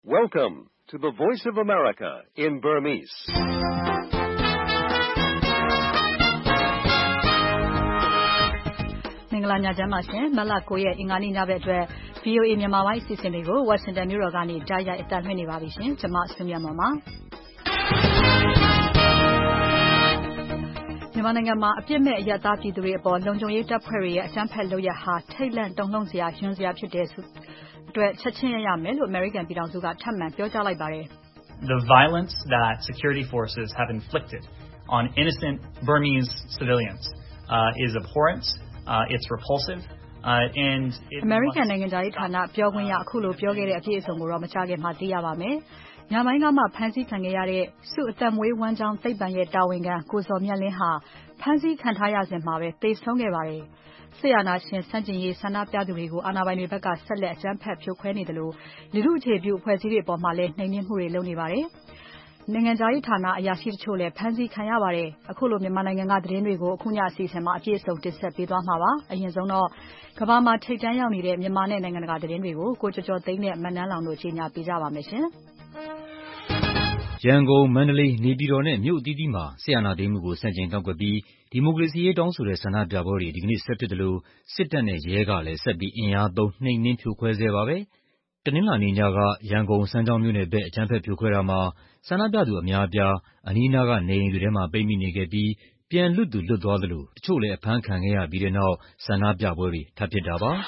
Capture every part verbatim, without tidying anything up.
Welcome to the Voice of America in Burmese. ။မင်္ဂလာညချမ်းပါရှင်။မတ်လကိုရက်အင်္ဂါနေ့ညဘက်အတွက် V O A မြန်မာပိုင်းအစီအစဉ်တွေကို Washington မြို့တော်ကနေတိုက်ရိုက်အသံလွှင့်နေပါပြီရှင်။ကျွန်မစုမြတ်မွန်ပါ။မြန်မာနိုင်ငံမှာအပြစ်မဲ့အရပ်သားပြည်သူတွေအပေါ်လုံခြုံရေးတပ်ဖွဲ့တွေရဲ့အကြမ်းဖက်လုပ်ရပ်ဟာထိတ်လန့်တုန်လှုပ်စရာ၊ယွန်းစရာဖြစ်တဲ့အတွက်ချက်ချင်းရရမယ်လို့ American ပြည်ထောင်စုကထပ်မံပြောကြားလိုက်ပါတယ်။ The violence that security forces have inflicted on innocent Burmese civilians uh, is abhorrent, uh, it's repulsive, uh, and it American နိုင်ငံသားရေးဌာနပြောခွင့်ရအခုလိုပြောခဲ့တဲ့အပြည့်အစုံကိုတော့မကြားခင်မှာသိရပါမယ်။ညပိုင်းကမှဖမ်းဆီးခံခဲ့ရတဲ့စုအသက်မွေးဝမ်းကြောင်းသိပ္ပံရဲ့တာဝန်ခံကိုစော်မြတ်လင်းဟာဖမ်းဆီးခံထားရစဉ်မှာပဲသေဆုံးခဲ့ပါတယ်။စစ်အာဏာရှင်ဆန့်ကျင်ရေးဆန္ဒပြသူတွေကိုအာဏာပိုင်တွေဘက်ကဆက်လက်အကြမ်းဖက်ဖြိုခွဲနေတယ်လို့လူထုအခြေပြုအဖွဲ့အစည်းတွေပေါ်မှာလည်းနှိမ်နင်းမှုတွေလုပ်နေပါတယ်။နိုင်ငံသားရေးဌာနအရာရှိတချို့လည်းဖမ်းဆီးခံရပါတယ်။အခုလိုမြန်မာနိုင်ငံကသတင်းတွေကိုအခုညအစီအစဉ်မှာအပြည့်အစုံတင်ဆက်ပေးသွားမှာပါ။အရင်ဆုံးတော့ကမ္ဘာမှာထိပ်တန်းရောက်နေတဲ့မြန်မာနဲ့နိုင်ငံတကာသတင်းတွေကိုကိုကျော်ကျော်သိန်းနဲ့မနန်းလောင်တို့ကြီးညာပေးကြပါမယ်ရှင်။ရန်ကုန်၊မန္တလေး၊နေပြည်တော်နဲ့မြို့အသီးသီးမှာစစ်အာဏာသိမ်းမှုကိုဆန့်ကျင်ကန့်ကွက်ပြီးဒီမိုကရေစီရေးတောင်းဆိုတဲ့ဆန္ဒပြပွဲတွေဒီကနေ့ဆက်ဖြစ်သလိုစစ်တပ်နဲ့ရဲကလည်းဆက်ပြီးအင်အားသုံးနှိမ်နင်းဖြိုခွဲဆဲပါပဲ။တနင်္လာနေ့ညကရန်ကုန်စမ်းချောင်းမြို့နယ်ဘက်အကြမ်းဖက်ဖြိုခွဲတာမှာဆန္ဒပြသူအများအပြားအနီးနားကနေအိမ်တွေထဲမှာပိတ်မိနေခဲ့ပြီးပြန်လွတ်သူလွတ်သွားသလိုတချို့လည်းအဖမ်းခံခဲ့ရပြီးတဲ့နောက်ဆန္ဒပြပွဲတွေထပ်ဖြစ်တာပါ။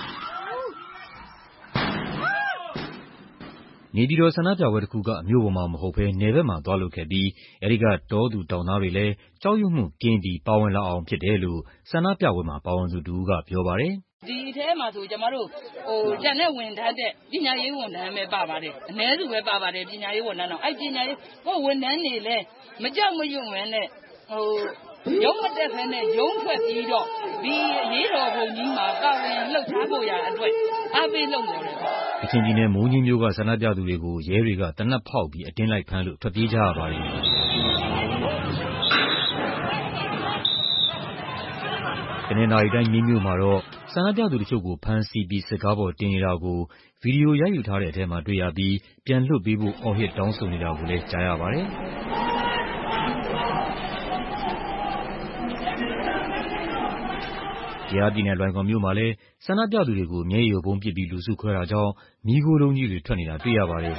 နေပြည်တော်ဆန္ဒပြပွဲတခုကမြို့ပေါ်မှာမဟုတ်ဘဲနယ်ဘက်မှာသွားလုပ်ခဲ့ပြီးအဲဒီကတောသူတောင်သားတွေလည်းကြောက်ရွံ့မှုကင်းပြီးပါဝင်လာအောင်ဖြစ်တယ်လို့ဆန္ဒပြပွဲမှာပါဝင်သူတဦးကပြောပါတယ်။ဒီထဲမှာဆိုကျမတို့ဟိုကျန်တဲ့ဝန်ထမ်းတဲ့ပညာရေးဝန်ထမ်းပဲပါပါတယ်အ ਨੇ စုပဲပါပါတယ်ပညာရေးဝန်ထမ်းတော့အဲ့ပညာရေးဟိုဝန်ထမ်းတွေလည်းမကြောက်မရွံ့ပဲနဲ့ဟိုရုံးမတက်ဖဲနဲ့ရုံးထွက်ပြီးတော့ဒီအရေးတော်ပုံကြီးမှာပါဝင်လှုပ်ရှားဖို့ရအတွက်အားပေးလုပ်နေတယ်။ကချင်ပြည်နယ်မိုးညင်းမြို့ကဆန္ဒပြသူတွေကိုရဲတွေကတနက်ဖောက်ပြီးအတင်းလိုက်ဖမ်းလို့ထွက်ပြေးကြရပါတယ်။တနင်္သာရီတိုင်းမြင်းမြို့မှာတော့ဆန္ဒပြသူတချို့ကိုဖမ်းဆီးပြီးစစ်ကားပေါ်တင်နေတာကိုဗီဒီယိုရိုက်ယူထားတဲ့အထဲမှာတွေ့ရပြီးပြန်လွှတ်ပေးဖို့အော်ဟစ်တောင်းဆိုနေတာကိုလည်းကြားရပါတယ်။ကယားပြည်နယ်လွိုင်ကော်မြို့မှာလည်းဆန္ဒပြသူတွေကိုမျက်ရည်ယိုဗုံးပစ်ပြီးလူစုခွဲတာကြောင့်မီးခိုးလုံးကြီးတွေထွက်နေတာတွေ့ရပါတယ်။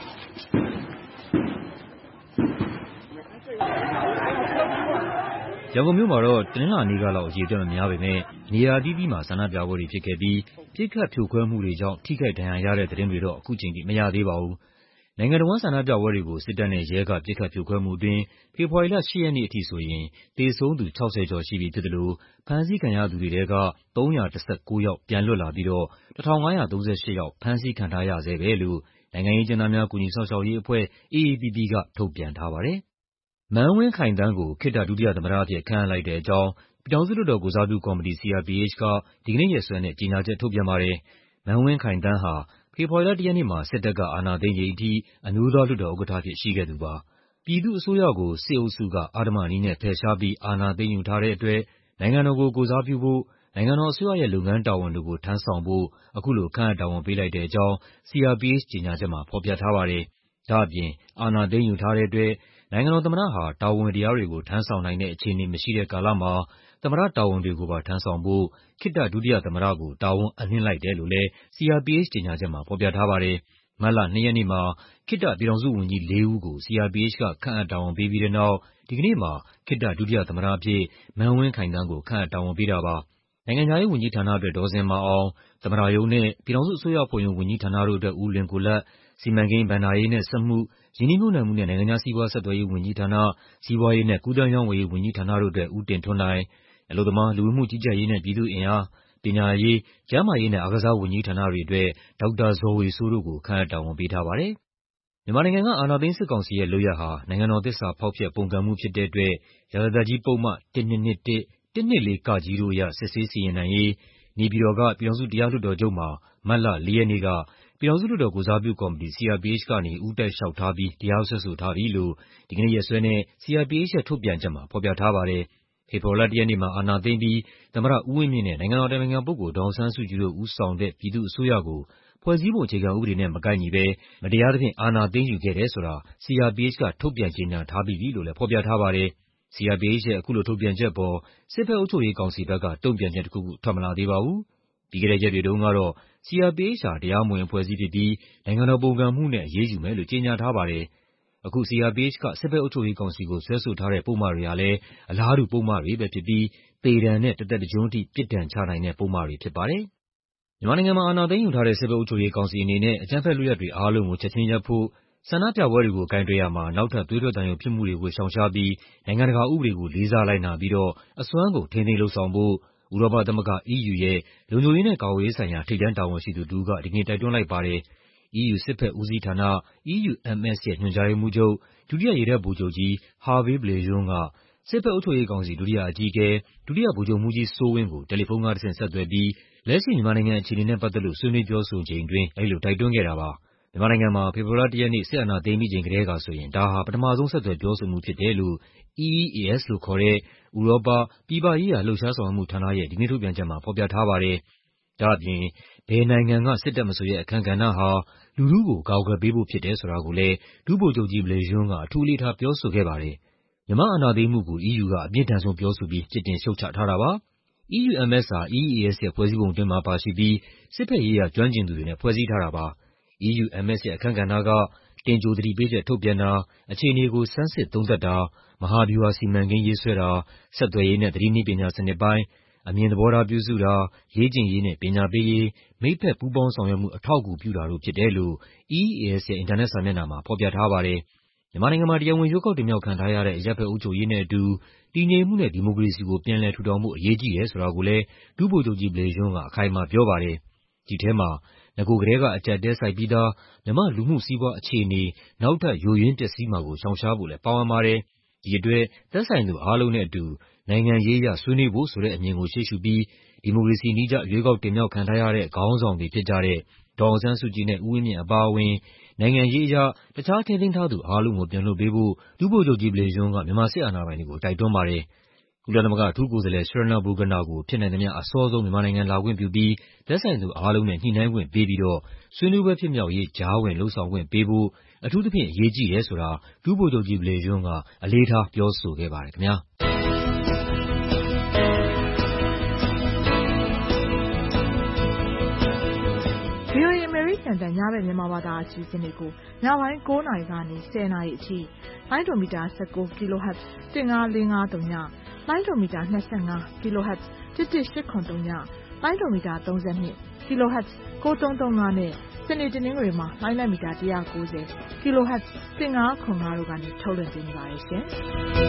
ရန်ကုန်မြို့မှာတော့တနင်္လာနေ့ကလောက်အရေအတွက်မများပေမဲ့နေရာအသီးသီးမှာဆန္ဒပြပွဲတွေဖြစ်ခဲ့ပြီးပစ်ခတ်ဖြိုခွဲမှုတွေကြောင့်ထိခိုက်ဒဏ်ရာရတဲ့သတင်းတွေတော့အခုချိန်ထိမရသေးပါဘူး။နိုင်ငံတော်ဝန်ဆန္ဒပြပွဲတွေကိုစစ်တပ်နဲ့ရဲကပစ်ခတ်ဖြိုခွဲမှုအတွင်းဖေဖော်ဝါရီလ၈ရက်နေ့အထိဆိုရင်သေဆုံးသူခြောက်ဆယ်ကျော်ရှိပြီဖြစ်သလိုဖမ်းဆီးခံရသူတွေထဲကသုံးရာ၁၉ယောက်ပြန်လွတ်လာပြီးတော့၁ထောင်ငါးရာသုံးဆယ်ရှစ်ယောက်ဖမ်းဆီးခံထားရဆဲပဲလို့နိုင်ငံရေးအကျဉ်းသားများကူညီစောင့်ရှောက်ရေးအဖွဲ့ A A P P ကထုတ်ပြန်ထားပါတယ်။မန်းဝင်းခိုင်သန်းကိုခေတ္တဒုတိယသမ္မတအဖြစ်ခန့်အပ်လိုက်တဲ့အကြောင်းပြည်ထောင်စုလွှတ်တော်ကိုယ်စားပြုကော်မတီ C R P H ကဒီကနေ့ရက်စွဲနဲ့ကြေညာချက်ထုတ်ပြန်ပါတယ်။မန်းဝင်းခိုင်သန်းဟာဖေဖော်ဝါရီလ၁ရက်နေ့မှာစစ်တပ်ကအာဏာသိမ်းချိန်အထိအမျိုးသားလွှတ်တော်ဥက္ကဋ္ဌအဖြစ်ရှိခဲ့သူပါ။ပြည်သူ့အစိုးရကိုစစ်အုပ်စုကအဓမ္မနည်းနဲ့ဖယ်ရှားပြီးအာဏာသိမ်းယူထားတဲ့အတွက်နိုင်ငံတော်ကိုကိုယ်စားပြုဖို့နိုင်ငံတော်အစိုးရရဲ့လုပ်ငန်းတာဝန်တွေကိုထမ်းဆောင်ဖို့အခုလိုခန့်အပ်တာဝန်ပေးလိုက်တဲ့အကြောင်း C R P H ကြေညာချက်မှာဖော်ပြထားပါတယ်။ဒါ့အပြင်အာဏာသိမ်းယူထားတဲ့အတွက်နိုင်ငံတော်သမ္မတဟာတာဝန်တရားတွေကိုထမ်းဆောင်နိုင်တဲ့အခြေအနေမရှိတဲ့ကာလမှာသမ္မတတာဝန်တွေကိုပါထမ်းဆောင်ဖို့ခေတ္တဒုတိယသမ္မတကိုတာဝန်အပ်နှင်းလိုက်တယ်လို့လည်း C R P H ကြေညာချက်မှာဖော်ပြထားပါတယ်။မတ်လ၂ရက်နေ့မှာခေတ္တပြည်ထောင်စုဝန်ကြီးလေးဦးကို C R P H ကခန့်အပ်တာဝန်ပေးပြီးတဲ့နောက်ဒီကနေ့မှာခေတ္တဒုတိယသမ္မတအဖြစ်မန်းဝင်းခိုင်သန်းကိုခန့်အပ်တာဝန်ပေးတာပါ။နိုင်ငံခြားရေးဝန်ကြီးဌာနအတွက်ဒေါ်ဇင်မာအောင်၊သမ္မတရုံးနဲ့ပြည်ထောင်စုအစိုးရအဖွဲ့ရုံးဝန်ကြီးဌာနတို့အတွက်ဦးလွင်ကိုလတ်၊စီမံကိန်း၊ဘဏ္ဍာရေးနဲ့စက်မှု၊ရင်းနှီးမြှုပ်နှံမှုနဲ့နိုင်ငံခြားစီးပွားဆက်သွယ်ရေးဝန်ကြီးဌာန၊စီးပွားရေးနဲ့ကူးသန်းရောင်းဝယ်ရေးဝန်ကြီးဌာနတို့အတွက်ဦးတင်ထွန်းနိုင်၊အလုပ်သမား၊လူဝင်မှုကြီးကြပ်ရေးနဲ့ပြည်သူ့အင်အား၊ပညာရေး၊ကျန်းမာရေးနဲ့အားကစားဝန်ကြီးဌာနတွေအတွက်ဒေါက်တာဇော်ဝေစိုးတို့ကိုခန့်အပ်တာဝန်ပေးထားပါတယ်။မြန်မာနိုင်ငံကအာဏာသိမ်းစစ်ကောင်စီရဲ့လုပ်ရပ်ဟာနိုင်ငံတော်သစ္စာဖောက်ဖျက်ပုန်ကန်မှုဖြစ်တဲ့အတွက်ရာဇသတ်ကြီးပုဒ်မ၁၂၂၁၊၁၂၄(က) တို့အရစစ်ဆေးစီရင်နိုင်ရေးနေပြည်တော်ကပြည်ထောင်စုတရားလွှတ်တော်ချုပ်မှာမတ်လ၄ရက်နေ့ကပြည်ထောင်စုလွှတ်တော်ကိုယ်စားပြုကော်မတီ C R P H ကနေဦးတိုက်လျှောက်ထားပြီးတရားစွဲဆိုထားပြီလို့ဒီကနေ့ရက်စွဲနဲ့ C R P H ရဲ့ထုတ်ပြန်ချက်မှာဖော်ပြထားပါတယ်။ဖေဖော်ဝါရီလ၁ရက်နေ့မှာအာဏာသိမ်းပြီးသမ္မတဦးဝင်းမြင့်နဲ့နိုင်ငံတော်အတိုင်ပင်ခံပုဂ္ဂိုလ်ဒေါ်အောင်ဆန်းစုကြည်တို့ဦးဆောင်တဲ့ပြည်သူ့အစိုးရကိုဖွဲ့စည်းပုံအခြေခံဥပဒေနဲ့မကိုက်ညီဘဲမတရားသဖြင့်အာဏာသိမ်းယူခဲ့တယ်ဆိုတာ C R P H ကထုတ်ပြန်ကြေညာထားပြီးပြီလို့လည်းဖော်ပြထားပါတယ်။ C R P H ရဲ့အခုလိုထုတ်ပြန်ချက်ပေါ်စစ်ဘက်အုပ်ချုပ်ရေးကောင်စီဘက်ကတုံ့ပြန်ချက်တစ်ခုခုထွက်မလာသေးပါဘူး။ပြီးခဲ့တဲ့ရက်တွေတုန်းကတော့ C R P H ဟာတရားမဝင်အဖွဲ့အစည်းဖြစ်ပြီးနိုင်ငံတော်ပုန်ကန်မှုနဲ့အရေးယူမယ်လို့ကြေညာထားပါတယ်။အခု C R P H ကစစ်ဘက်အုပ်ချုပ်ရေးကောင်စီကိုဆွဲဆိုထားတဲ့ပုဒ်မတွေဟာလည်းအလားတူပုဒ်မတွေပဲဖြစ်ပြီးသေဒဏ်နဲ့တစ်သက်တစ်ကျွန်းထိပြစ်ဒဏ်ချနိုင်တဲ့ပုဒ်မတွေဖြစ်ပါတယ်။မြန်မာနိုင်ငံမှာအာဏာသိမ်းယူထားတဲ့စစ်ဘက်အုပ်ချုပ်ရေးကောင်စီအနေနဲ့အကြမ်းဖက်လုပ်ရပ်တွေအားလုံးကိုချက်ချင်းရပ်ဖို့၊ဆန္ဒပြပွဲတွေကိုကိုင်တွယ်ရာမှာနောက်ထပ်သွေးထွက်သံယိုဖြစ်မှုတွေကိုရှောင်ရှားပြီးနိုင်ငံတကာဥပဒေကိုလေးစားလိုက်နာပြီးတော့အစွမ်းကုန်ထိန်းသိမ်းလုပ်ဆောင်ဖို့ဥရောပသမဂ္ဂ E U ရဲ့လုံခြုံရေးနဲ့ကာကွယ်ရေးဆိုင်ရာထိပ်တန်းတာဝန်ရှိသူတစ်ဦးကဒီကနေ့တိုက်တွန်းလိုက်ပါတယ်။ E U စစ်ဘက်ဦးစီးဌာန E U M S ရဲ့ညွှန်ကြားရေးမှူးချုပ်ဒုတိယရေတပ်ဗိုလ်ချုပ်ကြီး Hervé Bléjean ကစစ်ဘက်အုပ်ချုပ်ရေးကောင်စီဒုတိယအကြီးအကဲဒုတိယဗိုလ်ချုပ်မှူးကြီးစိုးဝင်းကိုတယ်လီဖုန်းကတဆင့်ဆက်သွယ်ပြီးလက်ရှိမြန်မာနိုင်ငံအခြေအနေနဲ့ပတ်သက်လို့ဆွေးနွေးပြောဆိုချိန်အတွင်းအဲဒီလိုတိုက်တွန်းခဲ့တာပါ။မြန်မာနိုင်ငံမှာဖေဖော်ဝါရီလတစ်ရက်နေ့စစ်အာဏာသိမ်းပြီးချိန်ကတည်းကဆိုရင်ဒါဟာပထမဆုံးဆက်သွယ်ပြောဆိုမှုဖြစ်တယ်လို့ E E A S လို့ခေါ်တဲ့ဥရောပပြည်ပရေးရာလှုပ်ရှားဆောင်ရွက်မှုဌာနရဲ့ဒီကနေ့ထုတ်ပြန်ချက်မှာဖော်ပြထားပါတယ်။ဒါ့အပြင်ဘယ်နိုင်ငံကစစ်တပ်မဆိုရဲ့အခန်းကဏ္ဍဟာလူထုကိုကာကွယ်ပေးဖို့ဖြစ်တယ်ဆိုတာကိုလည်းဒုဗိုလ်ချုပ်ကြီး Bléjean ကအထူးအလေးထားပြောဆိုခဲ့ပါတယ်။မြန်မာအာဏာသိမ်းမှုကို E U ကအပြင်းထန်ဆုံးပြောဆိုပြီးပြစ်တင်ရှုတ်ချထားတာပါ။ E U M S ဟာ E E A S ရဲ့ဖွဲ့စည်းပုံအတွင်းမှာပါရှိပြီးစစ်ဘက်ရေးရာကျွမ်းကျင်သူတွေနဲ့ဖွဲ့စည်းထားတာပါ။ E U M S ရဲ့အခန်းကဏ္ဍကတင်ကြိုသတိပေးချက်ထုတ်ပြန်တာ၊အခြေအနေကိုဆန်းစစ်သုံးသပ်တာ၊မဟာဗျူဟာစီမံကိန်းရေးဆွဲတာ၊ဆက်သွယ်ရေးနဲ့သတင်းနည်းပညာစနစ်ပိုင်း၊အမြင်သဘောထားပြုစုတာ၊လေ့ကျင့်ရေးနဲ့ပညာပေးရေး၊မိတ်ဘက်ပူးပေါင်းဆောင်ရွက်မှုအထောက်အကူပြုတာတို့ဖြစ်တယ်လို့ E E A S ရဲ့အင်တာနက်စာမျက်နှာမှာဖော်ပြထားပါတယ်။မြန်မာနိုင်ငံမှာတရားဝင်ရွေးကောက်တင်မြှောက်ခံထားရတဲ့အရပ်ဘက်အုပ်ချုပ်ရေးနဲ့အတူတည်ငြိမ်မှုနဲ့ဒီမိုကရေစီကိုပြန်လည်ထူထောင်ဖို့အရေးကြီးတယ်ဆိုတာကိုလည်းဒုဗိုလ်ချုပ်ကြီး Bléjean ကအခိုင်အမာပြောပါတယ်။ဒီထဲမှာနဂိုကတည်းကအကျပ်အတည်းဆိုက်ပြီးသားမြန်မာ့လူမှုစီးပွားအခြေအနေနောက်ထပ်ယိုယွင်းပျက်စီးမှာကိုရှောင်ရှားဖို့လည်းပါဝင်ပါတယ်။ဒီအတွက်သက်ဆိုင်သူအားလုံးနဲ့အတူနိုင်ငံရေးအရဆွေးနွေးဖို့ဆိုတဲ့အမြင်ကိုရှေ့ရှုပြီးဒီမိုကရေစီနည်းကျရွေးကောက်တင်မြှောက်ခံထားရတဲ့ခေါင်းဆောင်တွေဖြစ်ကြတဲ့ဒေါ်အောင်ဆန်းစုကြည်နဲ့ဦးဝင်းမြင့်အပါအဝင်နိုင်ငံရေးအရတခြားထိန်းသိမ်းထားသူအားလုံးကိုပြန်လွှတ်ပေးဖို့ဒုဗိုလ်ချုပ်ကြီး Bléjean ကမြန်မာစစ်အာဏာပိုင်တွေကိုတိုက်တွန်းပါတယ်။ကုလသမဂ္ဂအထူးကိုယ်စားလှယ် Schraner Burgener ကိုဖြစ်နိုင်သမျှအစောဆုံးမြန်မာနိုင်ငံလာခွင့်ပြုပြီးသက်ဆိုင်သူအားလုံးနဲ့ညှိနှိုင်းခွင့်ပေးပြီးတော့ဆွေးနွေးပွဲဖြစ်မြောက်ရေးကြားဝင်လုပ်ဆောင်ခွင့်ပေးဖို့အထူးသဖြင့်အရေးကြီးတယ်ဆိုတာဒုဗိုလ်ချုပ်ကြီး Bléjean ကအလေးထားပြောဆိုခဲ့ပါတယ်ခင်ဗျာ။ V O A အမေရိကန်တန်ညဘက်မြန်မာဘာသာအစီအစဉ်တွေကိုညပိုင်း၉နာရီကနေ၁၀နာရီအထိလိုင်းဒိုမီတာ၁၉ kHz ၁၅၄၅၃ညလိုင်းဒိုမီတာ၂၅ kHz ၁၁၈၇၃ညလိုင်းဒိုမီတာ၃၂ kHz ၉၃၃၅နဲ့စနေတနင်္ဂနွေမှာလိုင်းလက်မီတာ၁၉၀ kHz ၁၅၇၅တို့ကနေထုတ်လွှင့်ပေးနေပါတယ်ရှင်။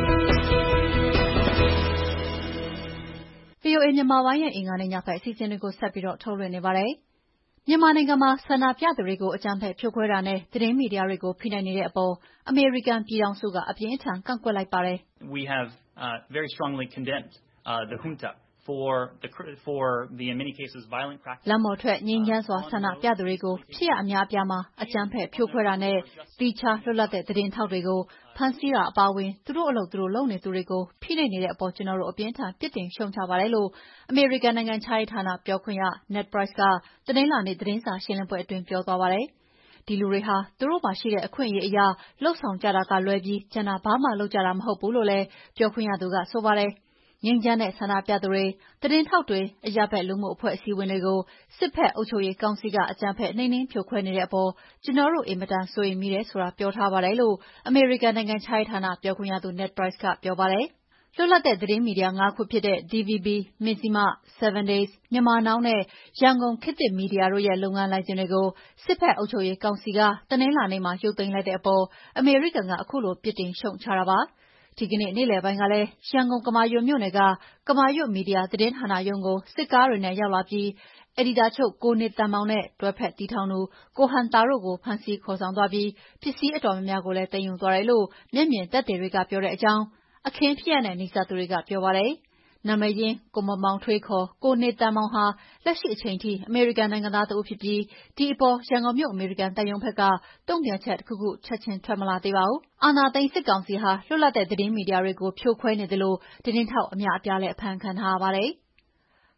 V O A မြန်မာပိုင်းရဲ့အင်္ဂါနေ့ညဘက်အစီအစဉ်တွေကိုဆက်ပြီးတော့ထုတ်လွှင့်နေပါတယ်။မြန်မာနိုင်ငံမှာဆန္ဒပြသူတွေကိုအကြမ်းဖက်ဖြိုခွဲတာနဲ့သတင်းမီဒီယာတွေကိုဖိနှိပ်နေတဲ့အပေါ်အမေရိကန်ပြည်ထောင်စုကအပြင်းအထန်ကန့်ကွက်လိုက်ပါတယ်။ We have uh, very strongly condemned uh, the junta for the for the in many cases violent practices. လမ်းပေါ်ထွက်ငြိမ်းချမ်းစွာဆန္ဒပြသူတွေကိုဖြစ်ရအများအပြားမှာအကြမ်းဖက်ဖြိုခွဲတာနဲ့တိကျလွတ်လပ်တဲ့သတင်းထောက်တွေကိုဖမ်းဆီးတာအပါအဝင်သူတို့အလုပ်သူတို့လုပ်နေသူတွေကိုဖိနှိပ်နေတဲ့အပေါ်ကျွန်တော်တို့အပြင်းထန်ပြစ်တင်ရှုံချပါတယ်လို့အမေရိကန်နိုင်ငံခြားရေးဌာနပြောခွင့်ရ Ned Price ကတနင်္လာနေ့သတင်းစာရှင်းလင်းပွဲအတွင်းပြောသွားပါတယ်။ဒီလူတွေဟာသူတို့မှာရှိတဲ့အခွင့်အရေးအရာလှုပ်ဆောင်ကြတာကလွဲပြီးကျန်တာဘာမှလုပ်ကြတာမဟုတ်ဘူးလို့လည်းပြောခွင့်ရသူကဆိုပါတယ်။ငြိမ်းချမ်းတဲ့ဆန္ဒပြသူတွေသတင်းထောက်တွေအရပ်ဘက်လူမှုအဖွဲ့အစည်းဝင်တွေကိုစစ်ဘက်အုပ်ချုပ်ရေးကောင်စီကအကြမ်းဖက်နှိမ်နင်းဖြိုခွဲနေတဲ့အပေါ်ကျွန်တော်တို့အင်မတန်စိုးရိမ်မိတယ်ဆိုတာပြောထားပါတယ်လို့အမေရိကန်နိုင်ငံခြားရေးဌာနပြောခွင့်ရသူ Ned Price ကပြောပါတယ်။လွတ်လပ်တဲ့သတင်းမီဒီယာငါးခုဖြစ်တဲ့ D V B, Mizzima, Seven Days, Myanmar Now နဲ့ရန်ကုန်ခေတ်သစ်မီဒီယာတို့ရဲ့လုပ်ငန်းလိုင်စင်တွေကိုစစ်ဘက်အုပ်ချုပ်ရေးကောင်စီကတနင်္လာနေ့မှာရုပ်သိမ်းလိုက်တဲ့အပေါ်အမေရိကန်ကအခုလိုပြစ်တင်ရှုံချတာပါ။ဒီကနေ့နေ့လယ်ပိုင်းကလည်းရန်ကုန်ကမာရွတ်မြို့နယ်ကကမာရွတ်မီဒီယာသတင်းဌာနရုံးကိုစစ်ကားတွေနဲ့ရောက်လာပြီးအယ်ဒီတာချုပ်ကိုနေတန်မောင်နဲ့တွဲဖက်တည်ထောင်သူကိုဟန်တာတို့ကိုဖမ်းဆီးခေါ်ဆောင်သွားပြီးပစ္စည်းအတော်များများကိုလည်းသိမ်းယူသွားတယ်လို့မျက်မြင်သက်သေတွေကပြောတဲ့အကြောင်းအခင်းဖြစ်ရတဲ့နေစာသူတွေကပြောပါတယ်။နာမည်ရင်းကိုမမောင်ထွေးခေါ်ကိုနေတန်မောင်ဟာလက်ရှိအချိန်ထိအမေရိကန်နိုင်ငံသားတဦးဖြစ်ပြီးဒီအပေါ်ရန်ကုန်မြို့အမေရိကန်တပ်ရုံးဘက်ကတုံ့ပြန်ချက်တစ်ခုခုချက်ချင်းထွက်မလာသေးပါဘူး။အာဏာသိမ်းစစ်ကောင်စီဟာလွတ်လပ်တဲ့သတင်းမီဒီယာတွေကိုဖြိုခွဲနေတယ်လို့သတင်းထောက်အများအပြားလည်းအဖမ်းခံထားရပါတယ်။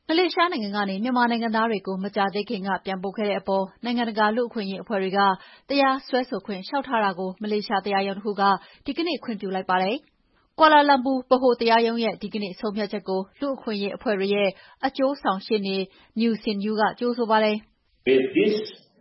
မလေးရှားနိုင်ငံကနေမြန်မာနိုင်ငံသားတွေကိုမကြာသေးခင်ကပြန်ပို့ခဲ့တဲ့အပေါ်နိုင်ငံတကာလူ့အခွင့်အရေးအဖွဲ့တွေကတရားစွဲဆိုခွင့်လျှောက်ထားတာကိုမလေးရှားတရားရုံးတစ်ခုကဒီကနေ့ခွင့်ပြုလိုက်ပါတယ်။ကွာလာလမ်ပူဗဟိုတရားရုံးရဲ့ဒီကနေ့ဆုံးဖြတ်ချက်ကိုလူ့အခွင့်အရေးအဖွဲ့တွေရဲ့အကျိုးဆောင်ရှေ့နေ New Sin Yu ကကြိုဆိုပါတယ်။ With this,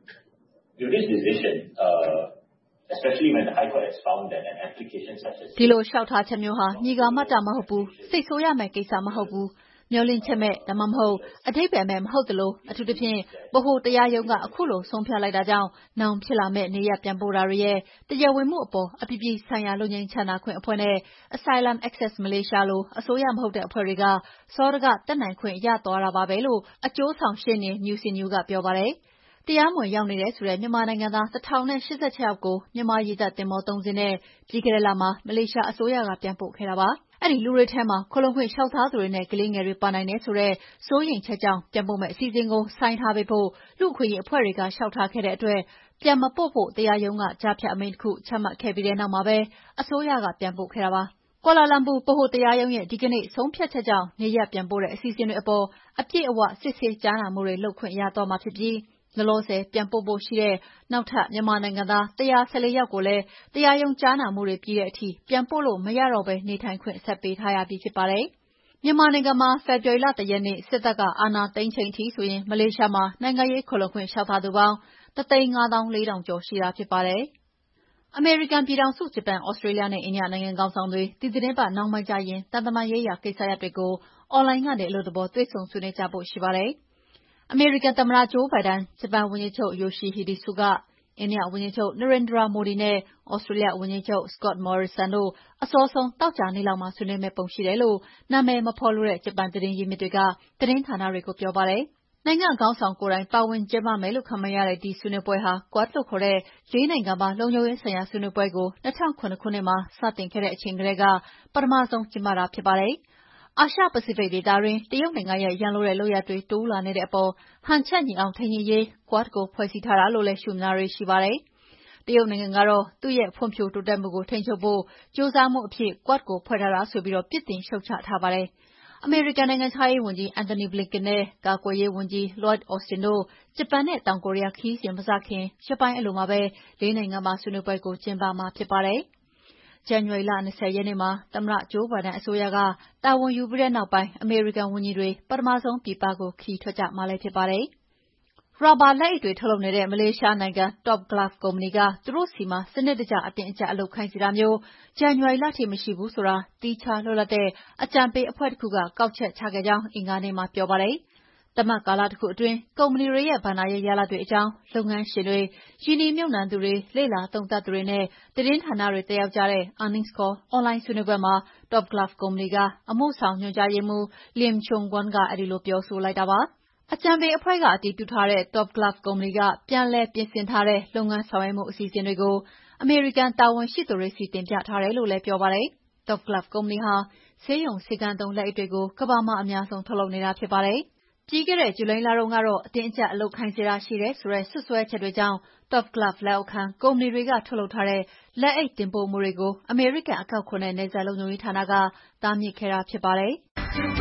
with this decision, uh, especially when the High Court has found that an application such as ဒီလိုလျှောက်ထားချက်မျိုးဟာညီကမှတ်တာမဟုတ်ဘူးစိတ်ဆိုးရမယ့်ကိစ္စမဟုတ်ဘူးမျောလင့်ချက်မဲ့ဒါမှမဟုတ်အထိပ္ပယ်မဲ့မဟုတ်သလိုအထူးသဖြင့်ဗဟိုတရားရုံးကအခုလိုဆုံးဖြတ်လိုက်တာကြောင့်နောင်ဖြစ်လာမဲ့နေရပြန်ပို့တာတွေရဲ့တရားဝင်မှုအပေါ်အပြည်ပြည်ဆိုင်ရာလူငင်းချနာခွင့်အဖွဲ့နဲ့ Asylum Access Malaysia လိုအစိုးရမဟုတ်တဲ့အဖွဲ့တွေကစောဒကတက်နိုင်ခွင့်ရသွားတာပါပဲလို့အကျိုးဆောင်ရှေ့နေ New Sin Yu ကပြောပါတယ်။တရားမဝင်ရောက်နေတဲ့ဆိုတဲ့မြန်မာနိုင်ငံသားတစ်ထောင်နဲ့ရှစ်ဆယ့်ခြောက်ယောက်ကိုမြန်မာရေတပ်သင်္ဘောသုံးစင်းနဲ့ပြီးခဲ့တဲ့လမှာမလေးရှားအစိုးရကပြန်ပို့ခဲ့တာပါ။အဲ့ဒီလူတွေထဲမှာခလုံးခွင့်လျှောက်ထားသူတွေနဲ့ကလေးငယ်တွေပါနိုင်တယ်ဆိုတဲ့စိုးရိမ်ချက်ကြောင့်ပြန်ပို့မဲ့အစီအစဉ်ကိုဆိုင်းထားပေးဖို့လူ့အခွင့်အရေးအဖွဲ့တွေကလျှောက်ထားခဲ့တဲ့အတွက်ပြန်မပို့ဖို့တရားရုံးကကြားဖြတ်အမိန့်တစ်ခုချမှတ်ခဲ့ပြီးတဲ့နောက်မှာပဲအစိုးရကပြန်ပို့ခဲ့တာပါ။ကွာလာလမ်ပူဗဟိုတရားရုံးရဲ့ဒီကနေ့ဆုံးဖြတ်ချက်ကြောင့်နေရပြန်ပို့တဲ့အစီအစဉ်တွေအပေါ်အပြည့်အဝစစ်ဆေးကြားနာမှုတွေလုပ်ခွင့်ရတော့မှာဖြစ်ပြီးလောလောဆယ်ပြန်ပို့ဖို့ရှိတဲ့နောက်ထပ်မြန်မာနိုင်ငံသားတစ်ရာဆယ်လေးယောက်ကိုလည်းတရားရုံးကြားနာမှုတွေပြီးတဲ့အထိပြန်ပို့လို့မရတော့ဘဲနေထိုင်ခွင့်ဆက်ပေးထားရပြီဖြစ်ပါတယ်။မြန်မာနိုင်ငံမှာဖေဖော်ဝါရီလတစ်ရက်နေ့စစ်တပ်ကအာဏာသိမ်းချိန်ထိဆိုရင်မလေးရှားမှာနိုင်ငံရေးခလုံးခွင့်လျှောက်ထားသူပေါင်းတစ်သိန်းငါးသောင်းလေးထောင်ကျော်ရှိတာဖြစ်ပါတယ်။အမေရိကန်ပြည်ထောင်စုဂျပန်ဩစတြေးလျနဲ့အိန္ဒိယနိုင်ငံခေါင်းဆောင်တွေဒီသတင်းပတ်နောက်ပိုင်းကျရင်တန်တမာရေးရာကိစ္စရပ်တွေကိုအွန်လိုင်းကနေအလို့တဘောတွေ့ဆုံဆွေးနွေးကြဖို့ရှိပါတယ်။အမေရိကန်သမ္မတဂျိုးဘိုင်ဒန်ဂျပန်ဝန်ကြီးချုပ်ယိုရှီဟီဒေဆူကအိန္ဒိယဝန်ကြီးချုပ်နရင်ဒရာမိုဒီနဲ့ဩစတြေးလျဝန်ကြီးချုပ်စကော့မော်ရီဆန်တို့အစောဆုံးတောက်ကြနေလောက်မှဆွေးနွေးမဲ့ပုံရှိတယ်လို့နာမည်မဖော်လို့တဲ့ဂျပန်သတင်းရင်းမြစ်တွေကသတင်းဌာနတွေကိုပြောပါတယ်။နိုင်ငံခေါင်းဆောင်ကိုယ်တိုင်ပါဝင်ကျင်းပမယ်လို့ခန့်မှန်းရတဲ့ဒီဆွေးနွေးပွဲဟာ Quad လို့ခေါ်တဲ့လေးနိုင်ငံပါလုံခြုံရေးဆိုင်ရာဆွေးနွေးပွဲကို၂၀၀၇ခုနှစ်မှာစတင်ခဲ့တဲ့အချိန်ကတည်းကပထမဆုံးကျင်းပတာဖြစ်ပါတယ်။အာရှပစိဖိတ်ဒေသတွင်တရုတ်နိုင်ငံရဲ့ရန်လိုတဲ့လုပ်ရပ်တွေတိုးလာနေတဲ့အပေါ်ဟန်ချက်ညီအောင်ထိန်းသိမ်းရေး Quad ကိုဖွဲ့စည်းထားတာလို့လည်းရှုမြင်ရရှိပါတယ်။တရုတ်နိုင်ငံကတော့သူ့ရဲ့ဖွံ့ဖြိုးတိုးတက်မှုကိုထိန်းချုပ်ဖို့ကြိုးစားမှုအဖြစ် Quad ကိုဖွဲ့ထားတာဆိုပြီးပြစ်တင်ရှုတ်ချထားပါတယ်။အမေရိကန်နိုင်ငံခြားရေးဝန်ကြီးအန်တိုနီဘလင်ကန်နဲ့ကာကွယ်ရေးဝန်ကြီးလွိုက်အော်စတင်တို့ဂျပန်နဲ့တောင်ကိုရီးယားခရီးစဉ်မစခင်ရက်ပိုင်းအလိုမှာပဲလေးနိုင်ငံပါဆွေးနွေးပွဲကိုကျင်းပမှာဖြစ်ပါတယ်။ဇန်နဝါရီလ၂၀ရက်နေ့မှာသမ္မတဂျိုးဘိုင်ဒန်အစိုးရကတာဝန်ယူပြီးတဲ့နောက်ပိုင်းအမေရိကန်ဝန်ကြီးတွေပထမဆုံးပြည်ပကိုခရီးထွက်ကြမှာလည်းဖြစ်ပါတယ်။ရာဘာလက်အိတ်တွေထုတ်လုပ်နေတဲ့မလေးရှားနိုင်ငံ Top Glove ကုမ္ပဏီကသူတို့စီမှာစနစ်တကျအတင်းအကျပ်အလုပ်ခိုင်းစေတာမျိုးဇန်နဝါရီလထိမရှိဘူးဆိုတာသီးခြားလွတ်လပ်တဲ့အကြံပေးအဖွဲ့တစ်ခုကကောက်ချက်ချခဲ့ကြောင်းအင်္ဂါနေ့မှာပြောပါတယ်။သတ်မှတ်ကာလတစ်ခုအတွင်းကုမ္ပဏီတွေရဲ့ဘဏ္ဍာရေးရလဒ်တွေအကြောင်းလုပ်ငန်းရှင်တွေရင်းနှီးမြှုပ်နှံသူတွေလေ့လာသုံးသပ်သူတွေနဲ့သတင်းဌာနတွေတက်ရောက်ကြတဲ့ Earnings Call အွန်လိုင်းဆွေးနွေးပွဲမှာ Top Glove ကုမ္ပဏီကအမှုဆောင်ညွှန်ကြားရေးမှူး Lim Chung Won ကအဲဒီလိုပြောဆိုလိုက်တာပါ။အကြံပေးအဖွဲ့ကအတည်ပြုထားတဲ့ Top Glove ကုမ္ပဏီကပြန်လည်ပြင်ဆင်ထားတဲ့လုပ်ငန်းဆောင်ရွက်မှုအစီအစဉ်တွေကိုအမေရိကန်တာဝန်ရှိသူတွေစီတင်ပြထားတယ်လို့လည်းပြောပါတယ်။ Top Glove ကုမ္ပဏီဟာဆေးရုံဆေးကန်းသုံးလက်အိတ်တွေကိုကမ္ဘာမှာအများဆုံးထုတ်လုပ်နေတာဖြစ်ပါတယ်။ပြီးခဲ့တဲ့ဇူလိုင်လတုန်းကတော့အတင်းအကျပ်အလုပ်ခိုင်းစေတာရှိတယ်ဆိုတဲ့စွပ်စွဲချက်တွေကြောင့် Top Glove လက်အောက်ခံကုမ္ပဏီတွေကထုတ်လုပ်ထားတဲ့လက်အိတ်တင်ပို့မှုတွေကိုအမေရိကန်အကောက်ခွန်နဲ့နယ်စပ်လုံခြုံရေးဌာနကတားမြစ်ခဲ့တာဖြစ်ပါတယ်။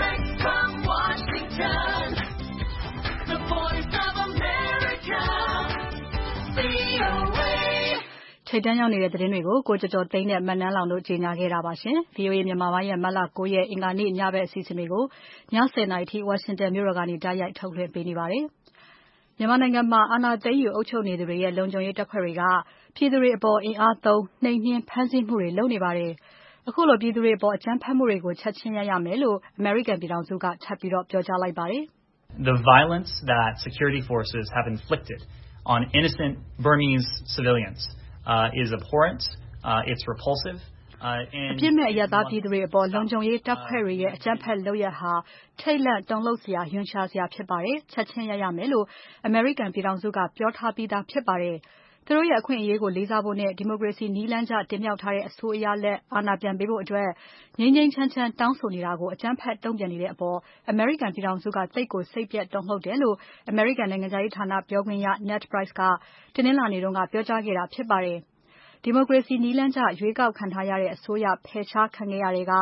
ထိပ်တန်းရောက်နေတဲ့သတင်းတွေကိုကိုကျော်ကျော်သိန်းနဲ့မနန်းလောင်တို့ကြီးညာခဲ့တာပါရှင်။ V O A မြန်မာပိုင်းရဲ့မတ်လကိုရက်အင်္ဂါနေ့ညဘက်အစီအစဉ်တွေကိုညဆယ်နာရီထိဝါရှင်တန်မြို့တော်ကနေတိုက်ရိုက်ထုတ်လွှင့်ပေးနေပါတယ်။မြန်မာနိုင်ငံမှာအာဏာသိမ်းယူအုပ်ချုပ်နေသူတွေရဲ့လုံခြုံရေးတပ်ဖွဲ့တွေကပြည်သူတွေအပေါ်အင်အားသုံးနှိမ်နင်းဖမ်းဆီးမှုတွေလုပ်နေပါတယ်။အခုလိုပြည်သူတွေအပေါ်အကြမ်းဖက်မှုတွေကိုချက်ချင်းရပ်ရမယ်လို့အမေရိကန်ပြည်ထောင်စုကထပ်ပြီးတော့ပြောကြားလိုက်ပါတယ်။ The violence that security forces have inflicted on innocent Burmese civilians uh, is abhorrent, uh, it's repulsive, uh, and အပြစ်မဲ့အရပ်သားပြည်သူတွေအပေါ်လုံခြုံရေးတပ်ဖွဲ့တွေရဲ့အကြမ်းဖက်လုပ်ရပ်ဟာထိတ်လန့်တုန်လှုပ်စရာယွန်းရှာစရာဖြစ်ပါတယ်။ချက်ချင်းရရမယ်လို့အမေရိကန်ပြည်ထောင်စုကပြောထားပြီးသားဖြစ်ပါတယ်။သူတို့ရဲ့အခွင့်အရေးကိုလေးစားဖို့နဲ့ဒီမိုကရေစီနည်းလမ်းကျတင်မြှောက်ထားတဲ့အစိုးရလက်အာဏာပြန်ပေးဖို့အတွက်ငြိမ်းငြိမ်းချမ်းချမ်းတောင်းဆိုနေတာကိုအကြမ်းဖက်တုံ့ပြန်နေတဲ့အပေါ်အမေရိကန်ပြည်ထောင်စုကသိတ်ကိုစိတ်ပြတ်တုန်လှုပ်တယ်လို့အမေရိကန်နိုင်ငံသားရေးဌာနပြောခွင့်ရ Ned Price ကတင်းနှင်းလာနေတုန်းကပြောကြားခဲ့တာဖြစ်ပါတယ်။ဒီမိုကရေစီနည်းလမ်းကျရွေးကောက်ခံထားရတဲ့အစိုးရဖယ်ရှားခံခဲ့ရတဲ့က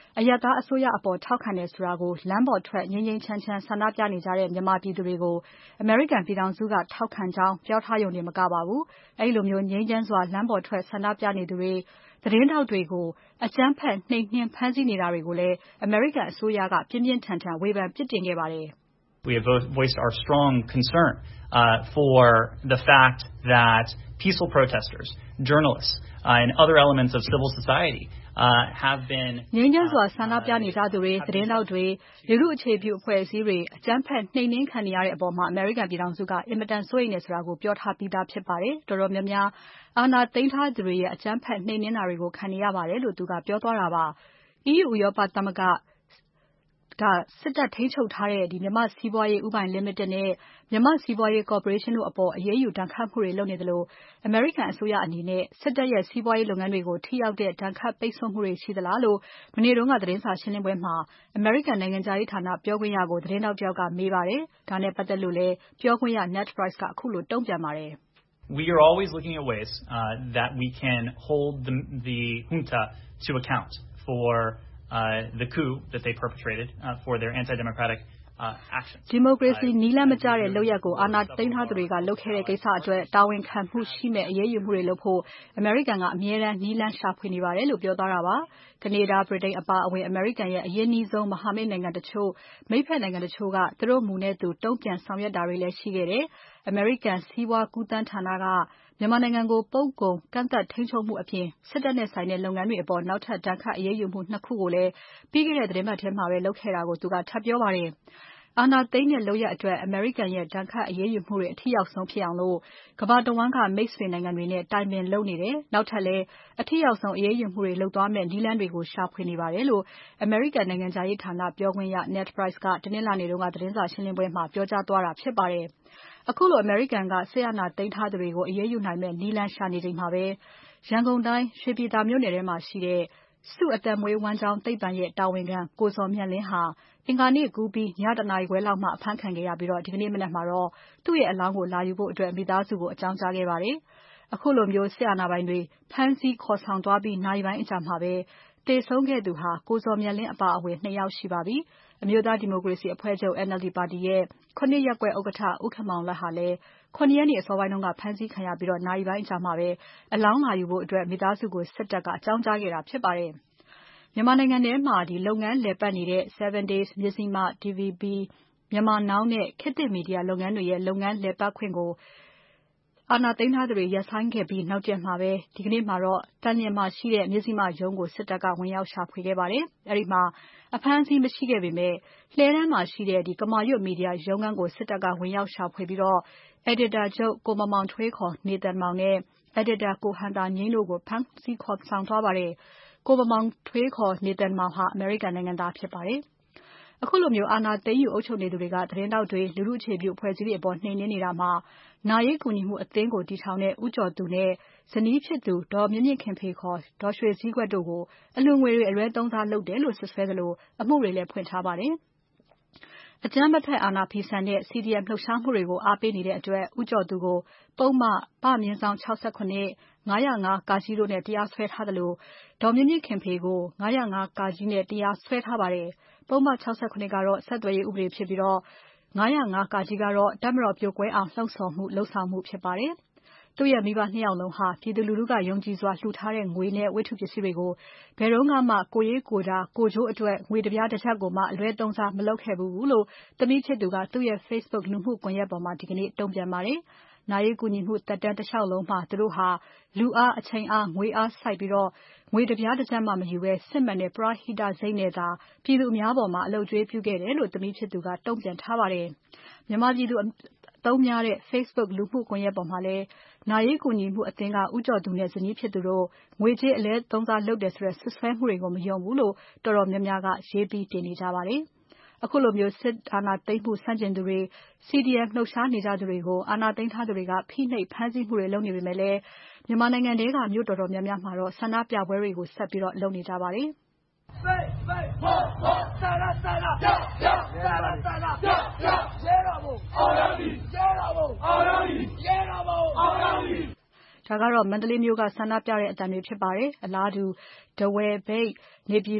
အရပ်သားအစိုးရအပေါ်ထောက်ခံတယ်ဆိုတာကိုလမ်းပေါ်ထွက်ငြိမ်းငြိမ်းချမ်းချမ်းဆန္ဒပြနေကြတဲ့မြန်မာပြည်သူတွေကိုအမေရိကန်ပြည်ထောင်စုကထောက်ခံကြောင်းပြောထားရုံနဲ့မကပါဘူး။အဲဒီလိုမျိုးငြိမ်းချမ်းစွာလမ်းပေါ်ထွက်ဆန္ဒပြနေသူတွေသတင်းထောက်တွေကိုအကြမ်းဖက်နှိမ်နှင်းဖမ်းဆီးနေတာတွေကိုလည်းအမေရိကန်အစိုးရကပြင်းပြင်းထန်ထန်ဝေဖန်ပြစ်တင်ခဲ့ပါတယ်။ We have voiced our strong concern uh, for the fact that peaceful protesters, journalists, uh, and other elements of civil society uh, have been ငြိမ်းချမ်းစွာဆန္ဒပြနေကြသူတွေသတင်းထောက်တွေလူထုအခြေပြုအဖွဲ့အစည်းတွေအကြမ်းဖက်နှိမ်နှင်းခံနေရတဲ့အပေါ်မှာအမေရိကန်ပြည်ထောင်စုကအင်မတန်စိုးရိမ်နေဆိုတာကိုပြောထားပြီးသားဖြစ်ပါတယ်။တော်တော်များများအာဏာသိမ်းထားသူတွေရဲ့အကြမ်းဖက်နှိမ်နှင်းတာတွေကိုခံနေရပါတယ်လို့သူကပြောသွားတာပါ။ E U ဥရောပသမဂ္ဂကစစ်တပ်ထိန်းချုပ်ထားတဲ့ဒီမြန်မာစီးပွားရေးဥပိုင် Limited နဲ့မြန်မာစီးပွားရေးကော်ပိုရေးရှင်းတို့အပေါ်အရေးယူဒဏ်ခတ်မှုတွေလုပ်နေသလိုအမေရိကန်အစိုးရအနေနဲ့စစ်တပ်ရဲ့စီးပွားရေးလုပ်ငန်းတွေကိုထိရောက်တဲ့ဒဏ်ခတ်ပိတ်ဆို့မှုတွေရှိသလားလို့မနေ့တုန်းကသတင်းစာရှင်းလင်းပွဲမှာအမေရိကန်နိုင်ငံခြားရေးဌာနပြောခွင့်ရကိုသတင်းတောက်တယောက်ကမေးပါတယ်။ဒါနဲ့ပတ်သက်လို့လည်းပြောခွင့်ရ Ned Price ကအခုလိုတုံ့ပြန်ပါတယ်။ We are always looking at ways uh, that we can hold the, the junta to account for Uh, the coup that they perpetrated uh, for their anti-democratic uh, actions. ဒီမိုကရေစီနီးလမ်းမကျတဲ့လုပ်ရပ်ကိုအာဏာသိမ်းထားသူတွေကလုပ်ခဲ့တဲ့ကိစ္စအတွက်တာဝန်ခံမှုရှိမဲ့အရေးယူမှုတွေလုပ်ဖို့အမေရိကန်ကအမြဲတမ်းနီးလမ်းရှာဖွေနေပါတယ်လို့ပြောသွားတာပါ။ကနေဒါဗြိတိန်အပါအဝင်အမေရိကန်ရဲ့အရေးအနည်းဆုံးမဟာမိတ်နိုင်ငံတချို့မိတ်ဖက်နိုင်ငံတချို့ကသူတို့မူနဲ့သူတုံ့ပြန်ဆောင်ရွက်တာတွေလည်းရှိခဲ့တယ်။အမေရိကန်စီးပွားကူးသန်းဌာနကမြန်မာနိုင်ငံကိုပုတ်ကုန်ကန့်သက်ထိန်းချုပ်မှုအပြင်စစ်တပ်နဲ့ဆိုင်တဲ့လုပ်ငန်းတွေအပေါ်နောက်ထပ်ဒဏ်ခတ်အရေးယူမှုနှစ်ခုကိုလည်းပြီးခဲ့တဲ့သတင်းပတ်ထဲမှာပဲလုပ်ခဲ့တာကိုသူကထပ်ပြောပါတယ်။အာဏာသိမ်းတဲ့လုပ်ရပ်အတွက်အမေရိကန်ရဲ့ဒဏ်ခတ်အရေးယူမှုတွေအထိရောက်ဆုံးဖြစ်အောင်လို့ကမ္ဘာတဝန်းကမိတ်ဆွေနိုင်ငံတွေနဲ့တိုင်ပင်လုပ်နေတယ်။နောက်ထပ်လည်းအထိရောက်ဆုံးအရေးယူမှုတွေလုပ်သွားမဲ့နည်းလမ်းတွေကိုရှာဖွေနေပါတယ်လို့အမေရိကန်နိုင်ငံခြားရေးဌာနပြောခွင့်ရ Ned Price ကတနင်္လာနေ့တုန်းကသတင်းစာရှင်းလင်းပွဲမှာပြောကြားသွားတာဖြစ်ပါတယ်။အခုလိုအမေရိကန်ကစစ်အာဏာသိမ်းထားသူတွေကိုအရေးယူနိုင်မဲ့နည်းလမ်းရှာနေချိန်မှာပဲရန်ကုန်တိုင်းရွှေပြည်သာမြို့နယ်ထဲမှာရှိတဲ့စုအသက်မွေးဝမ်းကျောင်းသိပ္ပံရဲ့တာဝန်ခံကိုဇော်မြတ်လင်းဟာအင်္ဂါနေ့ကူးပြီးညတနာရီခွဲလောက်မှအဖမ်းခံခဲ့ရပြီးဒီကနေ့မနက်မှာတော့သူ့ရဲ့အလောင်းကိုလာယူဖို့အတွက်မိသားစုကိုအကြောင်းကြားခဲ့ပါတယ်။အခုလိုမျိုးစစ်အာဏာပိုင်တွေဖမ်းဆီးခေါ်ဆောင်သွားပြီးနာရီပိုင်းအကြာမှာပဲတေဆုံးခဲ့သူဟာကိုဇော်မြတ်လင်းအပါအဝင်နှစ်ယောက်ရှိပါပြီ။အမျိုးသားဒီမိုကရေစီအဖွဲ့ချုပ် N L D ပါတီရဲ့ခုနှစ်ရပ်ကွက်ဥက္ကဋ္ဌဦးခင်မောင်လတ်ဟာလည်းခုနှစ်ရက်နေ့အစောပိုင်းကဖမ်းဆီးခံရပြီးနာရီပိုင်းအကြာမှာပဲအလောင်းလာယူဖို့အတွက်မိသားစုကိုစစ်တပ်ကအကြောင်းကြားခဲ့တာဖြစ်ပါတယ်။မြန်မာနိုင်ငံထဲမှာဒီလုပ်ငန်းလည်ပတ်နေတဲ့ seven days မြစည်းမ D V B Myanmar Now နဲ့ခေတ်သစ်မီဒီယာလုပ်ငန်းတွေရဲ့လုပ်ငန်းလည်ပတ်ခွင့်ကိုအာဏာသိမ်းထားသူတွေရပ်ဆိုင်းခဲ့ပြီးနောက်ကျမှပဲဒီကနေ့မှာတော့တန်လျင်မှာရှိတဲ့မြစည်းမရုံးကိုစစ်တပ်ကဝင်ရောက်ရှာဖွေခဲ့ပါတယ်။အဲဒီမှာအဖမ်းအဆီးမရှိခဲ့ပေမဲ့လှည်းတန်းမှာရှိတဲ့ဒီကမာရွတ်မီဒီယာရုံးခန်းကိုစစ်တပ်ကဝင်ရောက်ရှာဖွေပြီးတော့ editor ချုပ်ကိုမမောင်ထွေးခေါ်နေသန်မောင်နဲ့ editor ကိုဟန်တာငြိမ်းတို့ကိုဖမ်းဆီးခေါ်ဆောင်သွားပါတယ်။ကိုမမောင်ထွေးခေါ်နေသန်မောင်ဟာအမေရိကန်နိုင်ငံသားဖြစ်ပါတယ်။အခုလိုမျိုးအာဏာသိမ်းယူအုပ်ချုပ်နေသူတွေကသတင်းတောက်တွေလူထုအခြေပြုအဖွဲ့အစည်းတွေအပေါ်နှိမ်နင်းနေတာမှာနာရေးကူညီမှုအသင်းကိုတည်ထောင်တဲ့ဦးကျော်သူနဲ့ဇနီးဖြစ်သူဒေါ်မြင့်မြင့်ခင်ဖေခေါ်ဒေါ်ရွှေစည်းကွက်တို့ကိုအလွန်ငွေတွေအလွဲသုံးစားလုပ်တယ်လို့ဆွဆွဲသလိုအမှုတွေလည်းဖွင့်ထားပါတယ်။အကြမ်းမဖက်အာဏာဖီဆန်တဲ့ C D M လှုပ်ရှားမှုတွေကိုအားပေးနေတဲ့အတွက်ဦးကျော်သူကိုပုံမှန်ပမြင့်ဆောင်၆၇ ၅၀၅ ကကြီးတို့နဲ့တရားစွဲထားသလိုဒေါ်မြင့်မြင့်ခင်ဖေကို၅၀၅ ကကြီးနဲ့တရားစွဲထားပါတယ်။ပုံမှန်၆၇ကတော့ဆက်သွယ်ရေးဥပဒေဖြစ်ပြီးတော့၅၀၅ ကကြီးကတော့တပ်မတော်ပြိုကွဲအောင်လှုံ့ဆော်မှုလှုံ့ဆော်မှုဖြစ်ပါတယ်။သူ့ရဲ့မိဘနှစ်ယောက်လုံးဟာပြည်သူလူထုကယုံကြည်စွာလှူထားတဲ့ငွေနဲ့ဝတ္ထုပစ္စည်းတွေကိုဘယ်တော့မှကိုရေးကိုတာကိုချိုးအတွက်ငွေတပြားတစ်ချက်ကိုမှအလွဲသုံးစားမလုပ်ခဲ့ဘူးလို့သမီးဖြစ်သူကသူ့ရဲ့ Facebook လူမှုကွန်ရက်ပေါ်မှာဒီကနေ့တုံ့ပြန်ပါတယ်။နာရေးကူညီမှုတက်တန်းတစ်လျှောက်လုံးမှာသူတို့ဟာလူအားအချိန်အားငွေအားစိုက်ပြီးတော့ငွေတပြားတစ်ချက်မှမယူဘဲစစ်မှန်တဲ့ပရဟိတစိတ်နဲ့သာပြည်သူအများပေါ်မှာအလုပ်ကျွေးပြုခဲ့တယ်လို့သမီးဖြစ်သူကတုံ့ပြန်ထားပါတယ်။မြန်မာပြည်သူအသုံးများတဲ့ Facebook လူမှုကွန်ရက်ပေါ်မှာလည်းနာရေးကူညီမှုအသင်းကဦးကျော်သူနဲ့ဇနီးဖြစ်သူတို့ငွေကြေးအလဲသုံးစားလုပ်တယ်ဆိုတဲ့ဆွဆွဲမှုတွေကိုမယုံဘူးလို့တော်တော်များများကရေးပြီးတင်နေကြပါတယ်။အခုလိုမျိုးစစ်အာဏာသိမ်းမှုဆန့်ကျင်သူတွေ C D M လှုပ်ရှားနေကြသူတွေကိုအာဏာသိမ်းထားသူတွေကဖိနှိပ်ဖမ်းဆီးမှုတွေလုပ်နေပေမဲ့လည်းမြန်မာနိုင်ငံထဲကမြို့တော်တော်များများမှာတော့ဆန္ဒပြပွဲတွေကိုဆက်ပြီးတော့လုပ်နေကြပါတယ်။ ဖိတ်ဖိတ်ဖော်ဖော်ဆန္ဒဆန္ဒပြပြဆန္ဒဆန္ဒပြပြရဲတော်ဘုံအောင်ရမည်ရဲတော်ဘုံအောင်ရမည်ရဲတော်ဘုံအောင်ရမည်ဒါကတော့မန္တလေးမြို့ကဆန္ဒပြတဲ့အတန်တွေဖြစ်ပါတယ်။အလားတူဒဝယ်၊မြိတ်၊နေပြည်တော်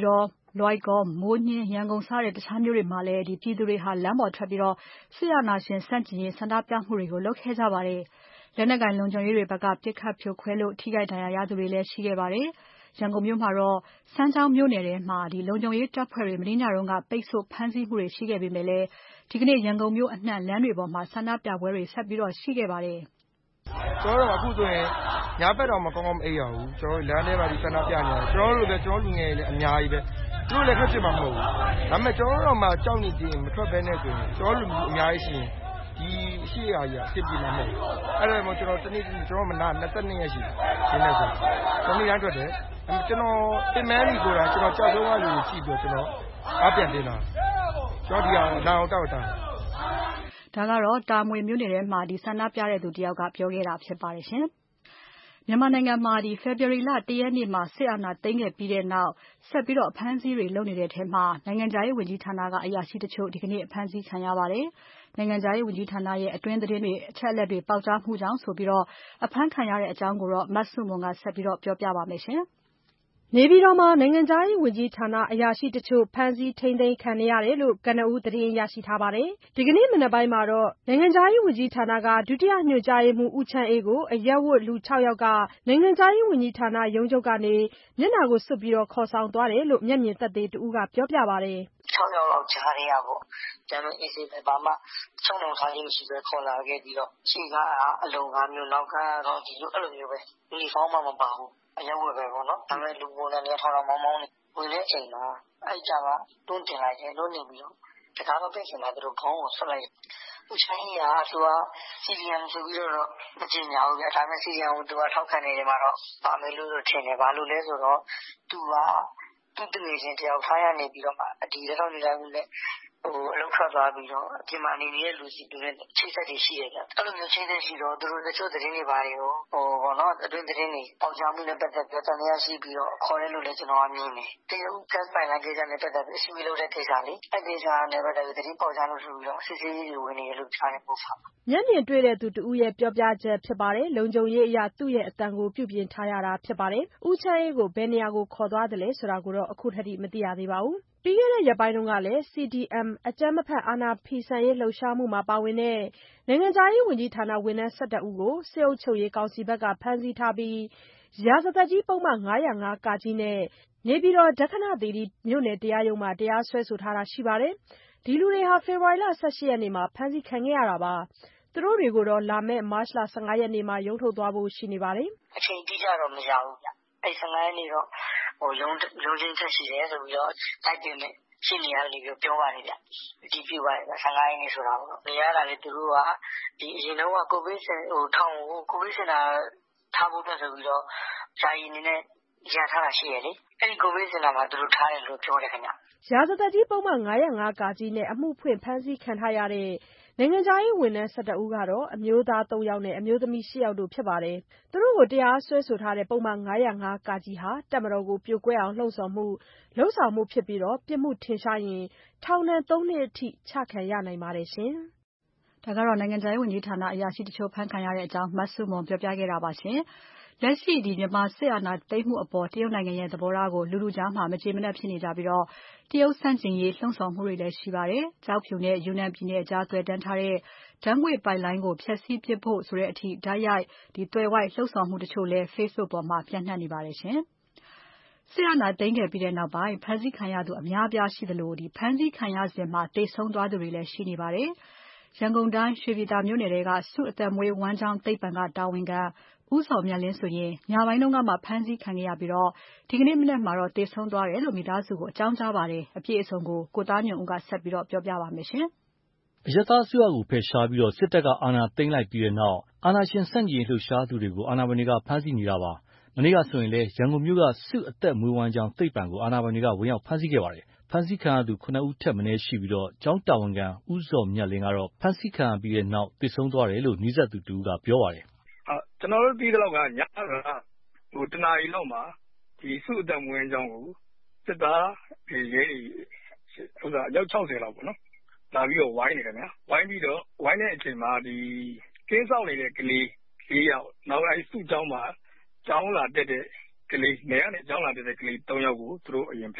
လွိုင်ကော်၊မိုးညှင်း၊ရန်ကုန်စတဲ့တခြားမြို့တွေမှာလည်းပြည်သူတွေလမ်းပေါ်ထွက်ပြီးစစ်အာဏာရှင်ဆန့်ကျင်ရေးဆန္ဒပြမှုတွေကိုလုပ်ခဲ့ကြပါတယ်။လက်နက်ကိုင်လုံခြုံရေးတွေဘက်ကပစ်ခတ်ဖြိုခွဲလို့ထိခိုက်ဒဏ်ရာရသူတွေလည်းရှိခဲ့ပါတယ်။ရန်ကုန်မြို့မှာတော့စမ်းချောင်းမြို့နယ်ထဲမှာလုံခြုံရေးတပ်ဖွဲ့တွေမနေ့ညကပိတ်ဆို့ဖမ်းဆီးမှုတွေရှိခဲ့ပေမဲ့လည်းဒီကနေ့ရန်ကုန်မြို့အနှံ့လမ်းတွေပေါ်မှာဆန္ဒပြပွဲတွေဆက်ပြီးရှိခဲ့ပါတယ်။ကျွန်တော်တို့အခုဆိုရင်ညဘက်တော့မကောင်းကောင်းမအိပ်ရဘူး။ကျွန်တော်တို့လမ်းထဲမှာဒီဆန္ဒပြနေတယ်။ကျွန်တော်တို့လည်းကျွန်တော်လူငယ်တွေလည်းအများကြီးပဲ။သူတို့လည်းထွက်ဖြစ်မှာမဟုတ်ဘူး။ဒါပေမဲ့ကျွန်တော်တို့မှကြောက်နေကြရင်မထွက်ဘဲနဲ့ဆိုရင်ကျွန်တော်လူမျိုးအများကြီးရှိရင်ဒီရှေ့ရာကြီးအဖြစ်ပြမှာမဟုတ်ဘူး။အဲ့ဒါမှကျွန်တော်တနေ့ကျွန်တော်မနာ၂၂ရက်ရှိတယ်။ဒီနေ့ဆိုကျွန်တော်တိုင်းထွက်တယ်။ကျွန်တော်တင်မန်းကြီးဆိုတာကျွန်တော်ကြောက်ဆုံးကလူကြီးပြီးတော့ကျွန်တော်အပြန်တင်လာ။ကျွန်တော်ဒီအောင်နာအောင်တောက်တာ။ဒါကတော့တာမွေမြို့နယ်ထဲမှာဆန္ဒပြတဲ့သူတယောက်ကပြောခဲ့တာဖြစ်ပါတယ်ရှင်။မြန်မာနိုင်ငံမှာဖေဖော်ဝါရီလ၁ရက်နေ့မှာစစ်အာဏာသိမ်းခဲ့ပြီးတဲ့နောက်ဆက်ပြီးအဖမ်းအဆီးတွေလုပ်နေတဲ့ထဲမှာနိုင်ငံခြားရေးဝန်ကြီးဌာနကအရာရှိတချို့ဒီကနေ့အဖမ်းဆီးခံရပါတယ်။နိုင်ငံခြားရေးဝန်ကြီးဌာနရဲ့အတွင်းသတင်းတွေအချက်အလက်တွေပေါက်ကြားမှုကြောင့်ဆိုပြီးအဖမ်းခံရတဲ့အကြောင်းကိုမဆုမွန်ကဆက်ပြီးပြောပြပါမယ်ရှင်။နေပြည်တော်မှာနိုင်ငံခြားရေးဝန်ကြီးဌာနအရာရှိတချို့ဖမ်းဆီးထိန်းသိမ်းခံရတယ်လို့ကနဦးသတင်းရရှိထားပါတယ်။ဒီကနေ့မနက်ပိုင်းမှာတော့နိုင်ငံခြားရေးဝန်ကြီးဌာနကဒုတိယညွှန်ကြားရေးမှူးဦးချမ်းအေးကိုအရပ်ဝတ်လူ၆ယောက်ကနိုင်ငံခြားရေးဝန်ကြီးဌာနရုံးချုပ်ကနေမျက်နှာကိုစွပ်ပြီးခေါ်ဆောင်သွားတယ်လို့မျက်မြင်သက်သေတဦးကပြောပြပါတယ်။၆ယောက်လောက်ကြားရပေါ့။ကျန်တဲ့အေးစေးပဲဘာမှချုံနှောင်ထားခြင်းမရှိပဲခေါ်လာခဲ့ပြီးတော့ရှေ့ကအလုံကားမျိုးနောက်ကတော့ဒီလိုအဲ့လိုမျိုးပဲယူနီဖောင်းမှမပါဘူး။အရက်ဝတ်ပဲပေါ့နော်ဒါပေမဲ့လူပုံစံတွေထောင်ထောင်မောင်းမောင်းနေဝင်တဲ့အချိန်မှာအဲ့ကြမှာတွန်းတင်လိုက်တယ်တွန်းနေပြီးတော့တကားတော့ပြည့်စင်လာသူတို့ခေါင်းကိုဆွတ်လိုက်ဦးချိုင်းကြီးကသူက စီ ဒီ အမ် ဆိုပြီးတော့မကျင်ညာဘူးဗျဒါပေမဲ့ စီ ဒီ အမ် ကိုသူကထောက်ခံနေတယ်မှာတော့ပါမယ်လို့ထင်တယ်ဘာလို့လဲဆိုတော့သူကသူ့တငယ်ချင်းတယောက်ထားရနေပြီးတော့မှဒီလက်တော့နေတိုင်းနဲ့ဟိုအလောက်ထွက်သွားပြီးတော့အပြင်မှာနေတဲ့လူစီတူနဲ့ချိတ်ဆက်တွေရှိရတယ်အဲ့လိုမျိုးချိတ်ဆက်ရှိတော့သူတို့တချို့သတင်းတွေပါတယ်ဟိုဘောနော်အတွင်းသတင်းတွေပေါက်ကြားမှုနဲ့ပတ်သက်ပြီးတန်တရားရှိပြီးတော့ခေါ်တယ်လို့လည်းကျွန်တော်အမြင်တယ်တရုတ်ကတ်ပိုင်လိုက်ကိစ္စနဲ့ပတ်သက်ပြီးအစီအမီလုပ်တဲ့ကိစ္စလေးအဲ့ဒီကိစ္စနဲ့ပတ်သက်ပြီးသတင်းပေါက်ကြားလို့ဆိုပြီးတော့စစ်ဆေးရေးတွေဝင်နေရလို့ကြားနေပို့ပါမျက်မြင်တွေ့တဲ့သူတူရဲ့ပြောပြချက်ဖြစ်ပါတယ်လုံခြုံရေးအရာသူ့ရဲ့အတန်ကိုပြုပြင်ထားရတာဖြစ်ပါတယ်ဦးချမ်းအေးကိုဘယ်နေရာကိုခေါ်သွားတယ်လဲဆိုတာကိုတော့အခုထက်ထိမသိရသေးပါဘူးပြီးခဲ့တဲ့ရက်ပိုင်းတုန်းကလည်း စီ ဒီ အမ် အကြမ်းမဖက်အာဏာဖီဆန်ရေးလှုပ်ရှားမှုမှာပါဝင်တဲ့နိုင်ငံခြားရေးဝန်ကြီးဌာနဝန်ထမ်း၁၁ဦးကိုစစ်အုပ်ချုပ်ရေးကောင်စီဘက်ကဖမ်းဆီးထားပြီးရာဇသတ်ကြီးပုံမှန်၅၀၅ကနဲ့နေပြည်တော်ဒက္ခဏသီရိမြို့နယ်တရားရုံးမှာတရားစွဲဆိုထားတာရှိပါတယ်ဒီလူတွေဟာဖေဖော်ဝါရီလ၁၈ရက်နေ့မှာဖမ်းဆီးခံခဲ့ရတာပါသူတို့တွေကိုတော့လာမယ့်မတ်လ၁၅ရက်နေ့မှာရုံးထုတ်သွားဖို့ရှိနေပါတယ်အချိန်တိကျတော့မရဘူးဗျအဲ့၁၅ရက်နေ့တော့ဟိုရုံးရုံးချင်းချက်ရှိတယ်ဆိုပြီးတော့တိုက်တင်နေရှင်းနေရတယ်ပြီးပြောပါတယ်ဗျဒီပြပါတယ်၁၅ရက်နေ့ဆိုတာပေါ့နေရတာလေသူတို့ကဒီအရင်တော့ကိုဗစ်ဟိုထောင်ကိုကိုဗစ်စင်တာထားဖို့အတွက်ဆိုပြီးတော့ဂျာယီနေနဲ့ရထားတာရှိရလေအဲ့ဒီကိုဗစ်စင်တာမှာသူတို့ထားတယ်လို့ပြောတယ်ခင်ဗျရာဇသတ်ကြီးပုံမှန်၅၀၅ကနဲ့အမှုဖွင့်ဖမ်းဆီးခံထားရတဲ့နိုင်ငံခြားရေးဝန်ထမ်း၁၁ဦးကတော့အမျိုးသား၃ယောက်နဲ့အမျိုးသမီး၈ယောက်တို့ဖြစ်ပါတယ်။သူတို့ကိုတရားစွဲဆိုထားတဲ့ပုံမှန်၅၀၅ကဟာတပ်မတော်ကိုပြိုကွဲအောင်လှုံ့ဆော်မှုလှုံ့ဆော်မှုဖြစ်ပြီးတော့ပြစ်မှုထင်ရှားရင်ထောင်ဒဏ်၃နှစ်အထိချခံရနိုင်ပါတယ်ရှင်။ဒါကတော့နိုင်ငံခြားရေးဝန်ကြီးဌာနအရာရှိတချို့ဖမ်းခံရတဲ့အကြောင်းမဆုမွန်ပြောပြခဲ့တာပါရှင်။လက်ရှိဒီမြန်မာစစ်အာဏာသိမ်းမှုအပေါ်တရုတ်နိုင်ငံရဲ့သဘောထားကိုလူလူကြားမှာမကျေမနပ်ဖြစ်နေကြပြီးတော့တရုတ်ဆန့်ကျင်ရေးလှုံ့ဆော်မှုတွေလည်းရှိပါတယ်။ကြောက်ဖြူနဲ့ယူနန်ပြည်နယ်အကြားသွယ်တန်းထားတဲ့ဓာတ်ငွေ့ပိုက်လိုင်းကိုဖျက်ဆီးပစ်ဖို့ဆိုတဲ့အထိဓာတ်ရိုက်ဒီသွယ်ဝိုက်လှုံ့ဆော်မှုတချို့လည်း Facebook ပေါ်မှာပြန့်နှံ့နေပါတယ်ရှင်။စစ်အာဏာသိမ်းခဲ့ပြီးတဲ့နောက်ပိုင်းဖမ်းဆီးခံရသူအများအပြားရှိသလိုဒီဖမ်းဆီးခံရစဉ်မှာတေဆုံးသွားသူတွေလည်းရှိနေပါတယ်။ရန်ကုန်တိုင်းရွှေပြည်သာမြို့နယ်ကစုအသက်မွေးဝမ်းကြောင်းသိပ္ပံကတာဝန်ခံဦးစောမြတ်လင်းဆိုရင်ညပိုင်းတုန်းကမှဖမ်းဆီးခံခဲ့ရပြီးတော့ဒီကနေ့မနက်မှာတော့တေဆုံးသွားတယ်လို့မိသားစုကိုအကြောင်းကြားပါတယ်အပြည့်အစုံကိုကိုသားညွန့်ဦးကဆက်ပြီးတော့ပြောပြပါမယ်ရှင်အရသာအစိုးရကိုဖယ်ရှားပြီးတော့စစ်တပ်ကအာဏာသိမ်းလိုက်ပြီးတဲ့နောက်အာဏာရှင်ဆန့်ကျင်လှုပ်ရှားသူတွေကိုအာဏာပိုင်တွေကဖမ်းဆီးနေတာပါမနေ့ကဆိုရင်လေရန်ကုန်မြို့ကစုအသက်မွေးဝမ်းကြောင်းသိပ္ပံကိုအာဏာပိုင်တွေကဝင်ရောက်ဖမ်းဆီးခဲ့ပါတယ်ဖမ်းဆီးခံရသူခုနှစ်ဦးထက်မနည်းရှိပြီးတော့ကျောင်းတာဝန်ခံဦးစောမြတ်လင်းကတော့ဖမ်းဆီးခံရပြီးတဲ့နောက်တေဆုံးသွားတယ်လို့နီးစပ်သူတူကပြောပါတယ်ကျွန်တော်တို့ပြီးတော့ကညကဟိုတနာရီလောက်မှာဒီစုအသက်မွေးကြောင်းကိုစစ်သားရဲတွေဟိုအယောက်၆၀လောက်ပေါ့နော်လာပြီးတော့ဝိုင်းနေတယ်ဗျာဝိုင်းပြီးတော့ဝိုင်းတဲ့အချိန်မှာဒီကင်းဆောင်နေတဲ့ကလေးလေးယောက်နောက်အဲဒီစုကျောင်းမှာကျောင်းလာတက်တဲ့ကလေးနေရာနဲ့ကျောင်းလာတက်တဲ့ကလေး၃ယောက်ကိုသူတို့အရင်ဖမ်းတယ်ဖ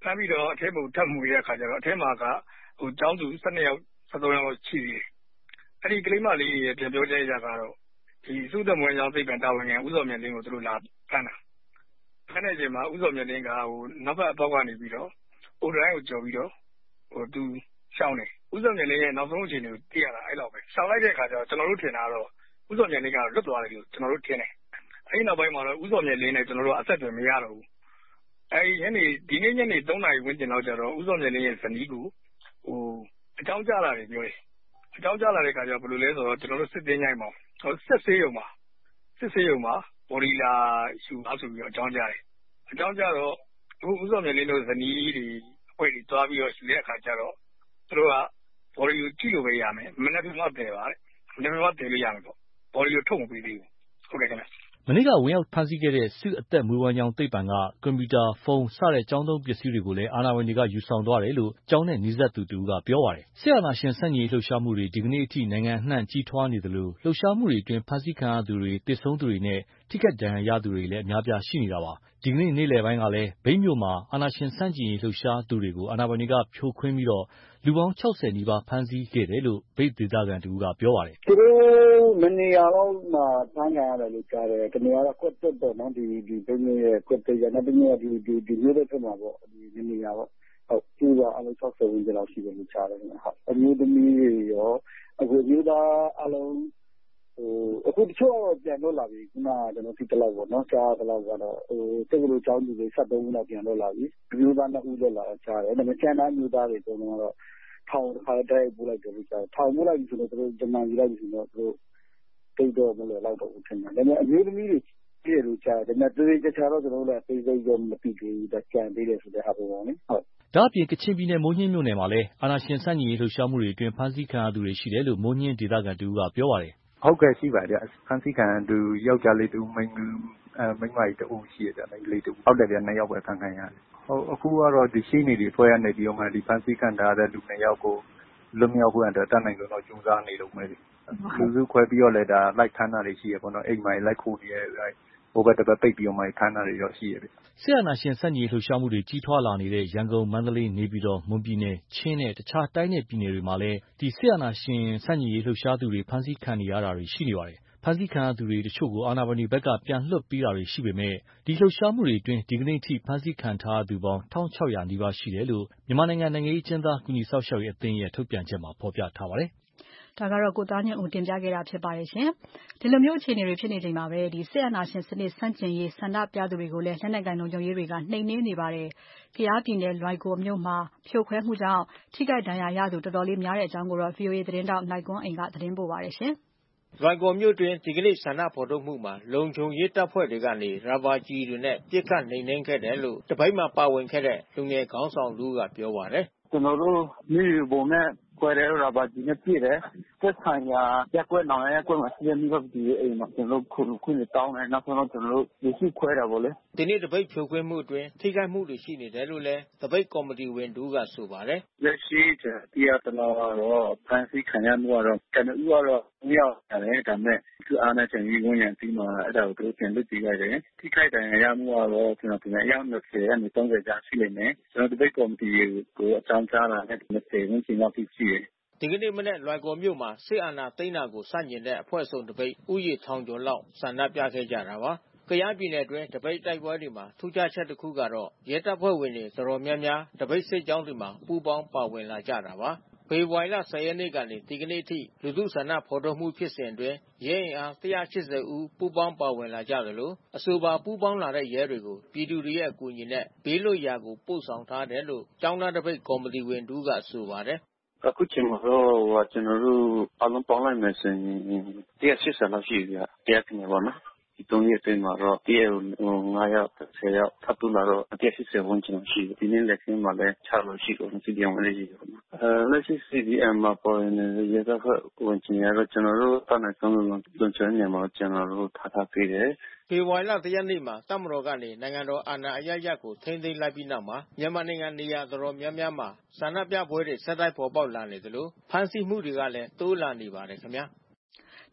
ဖမ်းပြီးတော့အထဲမှာထပ်မှုရတဲ့အခါကျတော့အထဲမှာကဟိုကျောင်းသူ၁၂ယောက်၁၃ယောက်ရှိသေးတယ်အဲ့ဒီကလေးမလေးရဲ့ပြန်ပြောကြရကတော့ဒီစုသက်မွေးကြောင့်သိပ္ပံတာဝန်ခံဥစောမြတ်လင်းကိုသူတို့လာဖမ်းတာဖမ်းတဲ့အချိန်မှာဥစောမြတ်လင်းကဟိုနောက်ဘက်အပေါက်ကနေပြီးတော့အိုဒိုင်းကိုကြော်ပြီးတော့ဟိုသူရှောင်းတယ်ဥစောမြတ်လင်းရဲ့နောက်ဆုံးအခြေအနေကိုသိရတာအဲ့လောက်ပဲရှောင်းလိုက်တဲ့အခါကျတော့ကျွန်တော်တို့ထင်တာတော့ဥစောမြတ်လင်းကလွတ်သွားတယ်လို့ကျွန်တော်တို့ထင်တယ်အဲ့ဒီနောက်ပိုင်းမှာတော့ဥစောမြတ်လင်းနဲ့ကျွန်တော်တို့အဆက်အသွယ်မရတော့ဘူးအဲ့ဒီညနေဒီနေ့ညနေ၃နာရီဝန်းကျင်လောက်ကျတော့ဥစောမြတ်လင်းရဲ့ဇနီးကိုဟိုအကြောင်းကြားလာတယ်ပြောတယ်အကြောင်းကြားလာတဲ့အခါကျတော့ဘယ်လိုလဲဆိုတော့ကျွန်တော်တို့စစ်တင်းညိုင်းမှာဟိုစစ်ဆေးရုံမှာစစ်ဆေးရုံမှာဘော်ဒီလာယူပါဆိုပြီးတော့အကြောင်းကြားတယ်အကြောင်းကြားတော့အခုဥစောမြတ်လင်းတို့ဇနီးတွေအဖွဲ့တွေတွားပြီးတော့ယူတဲ့အခါကျတော့သူတို့ကဘော်ဒီကိုကြည့်လို့ပဲရမယ်မနေ့ကမှတည်ပါတဲ့မနေ့ကမှတည်လို့ရမယ်ပေါ့ဘော်ဒီကိုထုတ်မပေးသေးဘူးဟုတ်ကဲ့ခင်ဗျမနေ့ကဝင်ရောက်ဖမ်းဆီးခဲ့တဲ့စုအသက်မွေးဝမ်းကြောင်းသိပ္ပံကကွန်ပျူတာဖုန်းစတဲ့ကျောင်းသုံးပစ္စည်းတွေကိုလည်းအာဏာပိုင်တွေကယူဆောင်သွားတယ်လို့ကျောင်းနဲ့နီးစပ်သူတူကပြောပါတယ်။စစ်အာဏာရှင်ဆန့်ကျင်ရေးလှုပ်ရှားမှုတွေဒီကနေ့အထိနိုင်ငံအနှံ့ကြီးထွားနေသလိုလှုပ်ရှားမှုတွေအတွင်းဖမ်းဆီးခံရသူတွေတည်ဆုံးသူတွေနဲ့ထိခိုက်ဒဏ်ရာရသူတွေလည်းအများပြားရှိနေတာပါ။ဒီကနေ့နေ့လယ်ပိုင်းကလည်းမြိတ်မြို့မှာအာဏာရှင်ဆန့်ကျင်ရေးလှုပ်ရှားသူတွေကိုအာဏာပိုင်တွေကဖြိုခွင်းပြီးတော့လူပေါင်း၆၀နီးပါးဖမ်းဆီးခဲ့တယ်လို့မြိတ်ဒေသခံတူကပြောပါတယ်။သူတို့မနေရတော့မှဖမ်းခံရတယ်လို့ကြားတယ်။တနေရာတော့ကွက်တက်တော့နော်ဒီဒီဘုံရဲ့ကွက်တက်ရနောက်တစ်နေ့ဒီဒီဒီမျိုးတွေဖြစ်မှာပေါ့ဒီနေရာပေါ့ဟုတ်သူကအလုံး၆၀ဝန်းကျင်လောက်ရှိတယ်လို့ကြားတယ်ဟုတ်အမျိုးသမီးတွေရောအခုမျိုးသားအလုံးဟိုအခုတချို့တော့ပြန်တော့လာပြီခုနကကျွန်တော်သိတယ်လို့ပေါ့နော်ကြားတယ်လို့ကတော့ဟိုတက်ကလေးကျောင်းသူတွေ၁၃ဦးလောက်ပြန်တော့လာပြီမျိုးသားနှစ်ဦးတော့လာတော့ကြားတယ်ဒါပေမဲ့ကျန်တဲ့မျိုးသားတွေတုံးတော့ထောင်ခါတဲ့ပို့လိုက်တယ်လို့ကြားထောင်ပို့လိုက်ပြီဆိုတော့သူတို့ဂျမန်ကြီးလိုက်ပြီဆိုတော့သူတို့တိတ်တော့မလို့လောက်တော့ထင်တယ်ဒါပေမဲ့အမျိုးသမီးတွေပြည့်လို့ကြားတယ်ဒါပေမဲ့သူတွေတခြားတော့ကျွန်တော်တို့လည်းသိသိရောမသိသေးဘူးဒါကြံသေးတယ်ဆိုတဲ့အားပေါ်ပေါ့နိဟုတ်ဒါအပြင်ကချင်ပြည်နယ်မိုးညှင်းမြို့နယ်မှာလည်းအာဏာရှင်ဆန့်ကျင်ရေးလှုပ်ရှားမှုတွေအတွင်းဖမ်းဆီးခံရသူတွေရှိတယ်လို့မိုးညှင်းဒေသခံတူကပြောပါတယ်ဟုတ်ကဲ့ရှိပါတယ်ဖမ်းဆီးခံသူယောက်ျားလေးတူမိန်းအဲမိန်းမကြီးတူရှိတယ်မိန်းလေးတူဟုတ်တယ်ဗျနှစ်ယောက်ပဲဖမ်းခံရတယ်ဟုတ်အခုကတော့ဒီရှိနေဒီဖွဲ့ရနေပြီးတော့မှဒီဖမ်းဆီးခံထားတဲ့လူနှစ်ယောက်ကိုလွတ်မြောက်ဖို့အတွက်တတ်နိုင်လို့တော့ကြိုးစားနေလို့မယ်လူစုခွဲပြီးတော့လည်းဒါလိုက်ခန်းတာတွေရှိရပေါ့နော်အိမ်မိုင်လိုက်ခိုးနေရဟိုဘက်တစ်ဘက်ပိတ်ပြီးတော့မှခန်းတာတွေတော့ရှိရတယ်ဆရာနာရှင်စန့်ကြီးလှုပ်ရှားမှုတွေကြီးထွားလာနေတဲ့ရန်ကုန်မန္တလေးနေပြည်တော်မွန်ပြည်နယ်ချင်းနဲ့တခြားတိုင်းနယ်ပြည်နယ်တွေမှာလည်းဒီဆရာနာရှင်စန့်ကြီးလှုပ်ရှားသူတွေဖမ်းဆီးခံနေရတာတွေရှိနေပါတယ်ဖမ်းဆီးခံရသူတွေတချို့ကိုအာဏာပိုင်တွေဘက်ကပြန်လွှတ်ပေးတာတွေရှိပေမဲ့ဒီလှုပ်ရှားမှုတွေအတွင်းဒီကနေ့ထိဖမ်းဆီးခံထားရသူပေါင်း၁၆၀၀နီးပါးရှိတယ်လို့မြန်မာနိုင်ငံနိုင်ငံရေးကျဉ်းသားကူညီဆောက်ရှောက်ရေးအသင်းရဲ့ထုတ်ပြန်ချက်မှာဖော်ပြထားပါတယ်ဒါကတော့ကိုသားညွန့်ဦးတင်ပြခဲ့တာဖြစ်ပါတယ်ရှင်။ဒီလိုမျိုးအခြေအနေတွေဖြစ်နေချိန်မှာပဲဒီစစ်အာဏာရှင်စနစ်ဆန့်ကျင်ရေးဆန္ဒပြသူတွေကိုလည်းလက်နက်ကိုင်လုံခြုံရေးတွေကနှိမ်နင်းနေပါတယ်။ကယားပြည်နယ်လွိုင်ကော်မြို့မှာဖြိုခွဲမှုကြောင့်ထိခိုက်ဒဏ်ရာရသူတော်တော်လေးများတဲ့အကြောင်းကိုတော့ ဗွီအိုအေ သတင်းတောက်နိုင်ကွန်းအိမ်ကသတင်းပို့ပါတယ်ရှင်။လွိုင်ကော်မြို့တွင်ဒီကနေ့ဆန္ဒဖော်ထုတ်မှုမှာလုံခြုံရေးတပ်ဖွဲ့တွေကနေရာဘာကျည်တွေနဲ့ပစ်ခတ်နှိမ်နင်းခဲ့တယ်လို့တပိတ်မှာပါဝင်ခဲ့တဲ့လူငယ်ခေါင်းဆောင်လူကပြောပါတယ်။ကျွန်တော်တို့မြို့ပေါ်နဲ့ကွဲတဲ့ရာဘာကျည်နဲ့ပြည့်တယ်သက်ဆိုင်ရာရက်ကွက်နောင်ရက်ကွက်မှာစီးရမိဘဒီအိမ်မှာကျွန်တော်ခုခုနဲ့တောင်းတယ်နောက်ဆုံးတော့ကျွန်တော်တို့ရရှိခွဲတာပေါ့လေဒီနေ့တပိတ်ဖြိုခွင်းမှုအတွင်းထိခိုက်မှုတွေရှိနေတယ်လို့လည်းတပိတ်ကော်မတီဝင်တို့ကဆိုပါတယ်လက်ရှိတရားတနာတော့ဖန်စီခံရမှုကတော့ကနဦးကတော့မြောက်တယ်ဒါပေမဲ့သူအားနဲ့ချင်ပြီးဝင်ရပြီးမှအဲ့ဒါကိုသူပြန်လွတ်ပြီးလိုက်တယ်ထိခိုက်တယ်ရမှုကတော့ကျွန်တော်ပြန်အယောက်၂၀ကနေ၃၀ကြာရှိနေတယ်ကျွန်တော်တပိတ်ကော်မတီကိုအကြောင်းကြားလာတဲ့၂၀ဝန်းကျင်လောက်ရှိတယ်ဒီကနေ့မနေ့လွိုင်ကော်မြို့မှာစစ်အာဏာသိမ်းတာကိုစန့်ကျင်တဲ့အဖွဲ့စုံတပိတ်ဥယျာဉ်ထောင်ကျော်လောက်ဆန္ဒပြခဲ့ကြတာပါ။ကယားပြည်နယ်အတွင်းတပိတ်တိုက်ပွဲတွေမှာထူးခြားချက်တစ်ခုကတော့ရဲတပ်ဖွဲ့ဝင်တွေတော်တော်များများတပိတ်စစ်ကြောင်းတွေမှာပူးပေါင်းပါဝင်လာကြတာပါ။ဖေဖော်ဝါရီလ၁၀ရက်နေ့ကနေဒီကနေ့အထိလူထုဆန္ဒဖော်ထုတ်မှုဖြစ်စဉ်အတွင်းရဲအင်အား၁၈၀ဦးပူးပေါင်းပါဝင်လာကြတယ်လို့အဆိုပါပူးပေါင်းလာတဲ့ရဲတွေကိုပြည်သူတွေရဲ့အကူအညီနဲ့ဘေးလွတ်ရာကိုပို့ဆောင်ထားတယ်လို့ကျောင်းသားတပိတ်ကော်မတီဝင်တို့ကဆိုပါတယ်အခုချိန်မှာတော့ကျွန်တော်တို့အလုံးပေါင်းလိုက်မယ်ဆိုရင်၁၈၀လောက်ရှိပြီ။တရားခင်ပါနော်။ဒီသုံးရက်အတွင်းမှာတော့တရက်ကို၅ယောက်၁၀ယောက်ထပ်တူလာတော့၁၈၀ဝန်းကျင်ရှိတယ်။ဒီနေ့လက်ခင်းမှာလည်း၆လို့ရှိတော့စီဒီအမ်လည်းရှိတယ်ပေါ့နော်။အဲလက်ရှိ စီ ဒီ အမ် မှာပေါ်နေတဲ့ရတဲ့ဝန်ကျင်ရတော့ကျွန်တော်တို့တနက်ဆုံးလုံးလွန်ချင်နေမှာကျွန်တော်တို့ထားထားပေးတယ်။ဖေဖော်ဝါရီလ၁ရက်နေ့မှာတပ်မတော်ကနေနိုင်ငံတော်အာဏာအရရကိုထိန်းသိမ်းလိုက်ပြီးနောက်မှာမြန်မာနိုင်ငံနေရာတော်တော်များများမှာဆန္ဒပြပွဲတွေဆက်တိုက်ပေါ်ပေါက်လာနေသလိုဖမ်းဆီးမှုတွေကလည်းတိုးလာနေပါတယ်ခင်ဗျာ။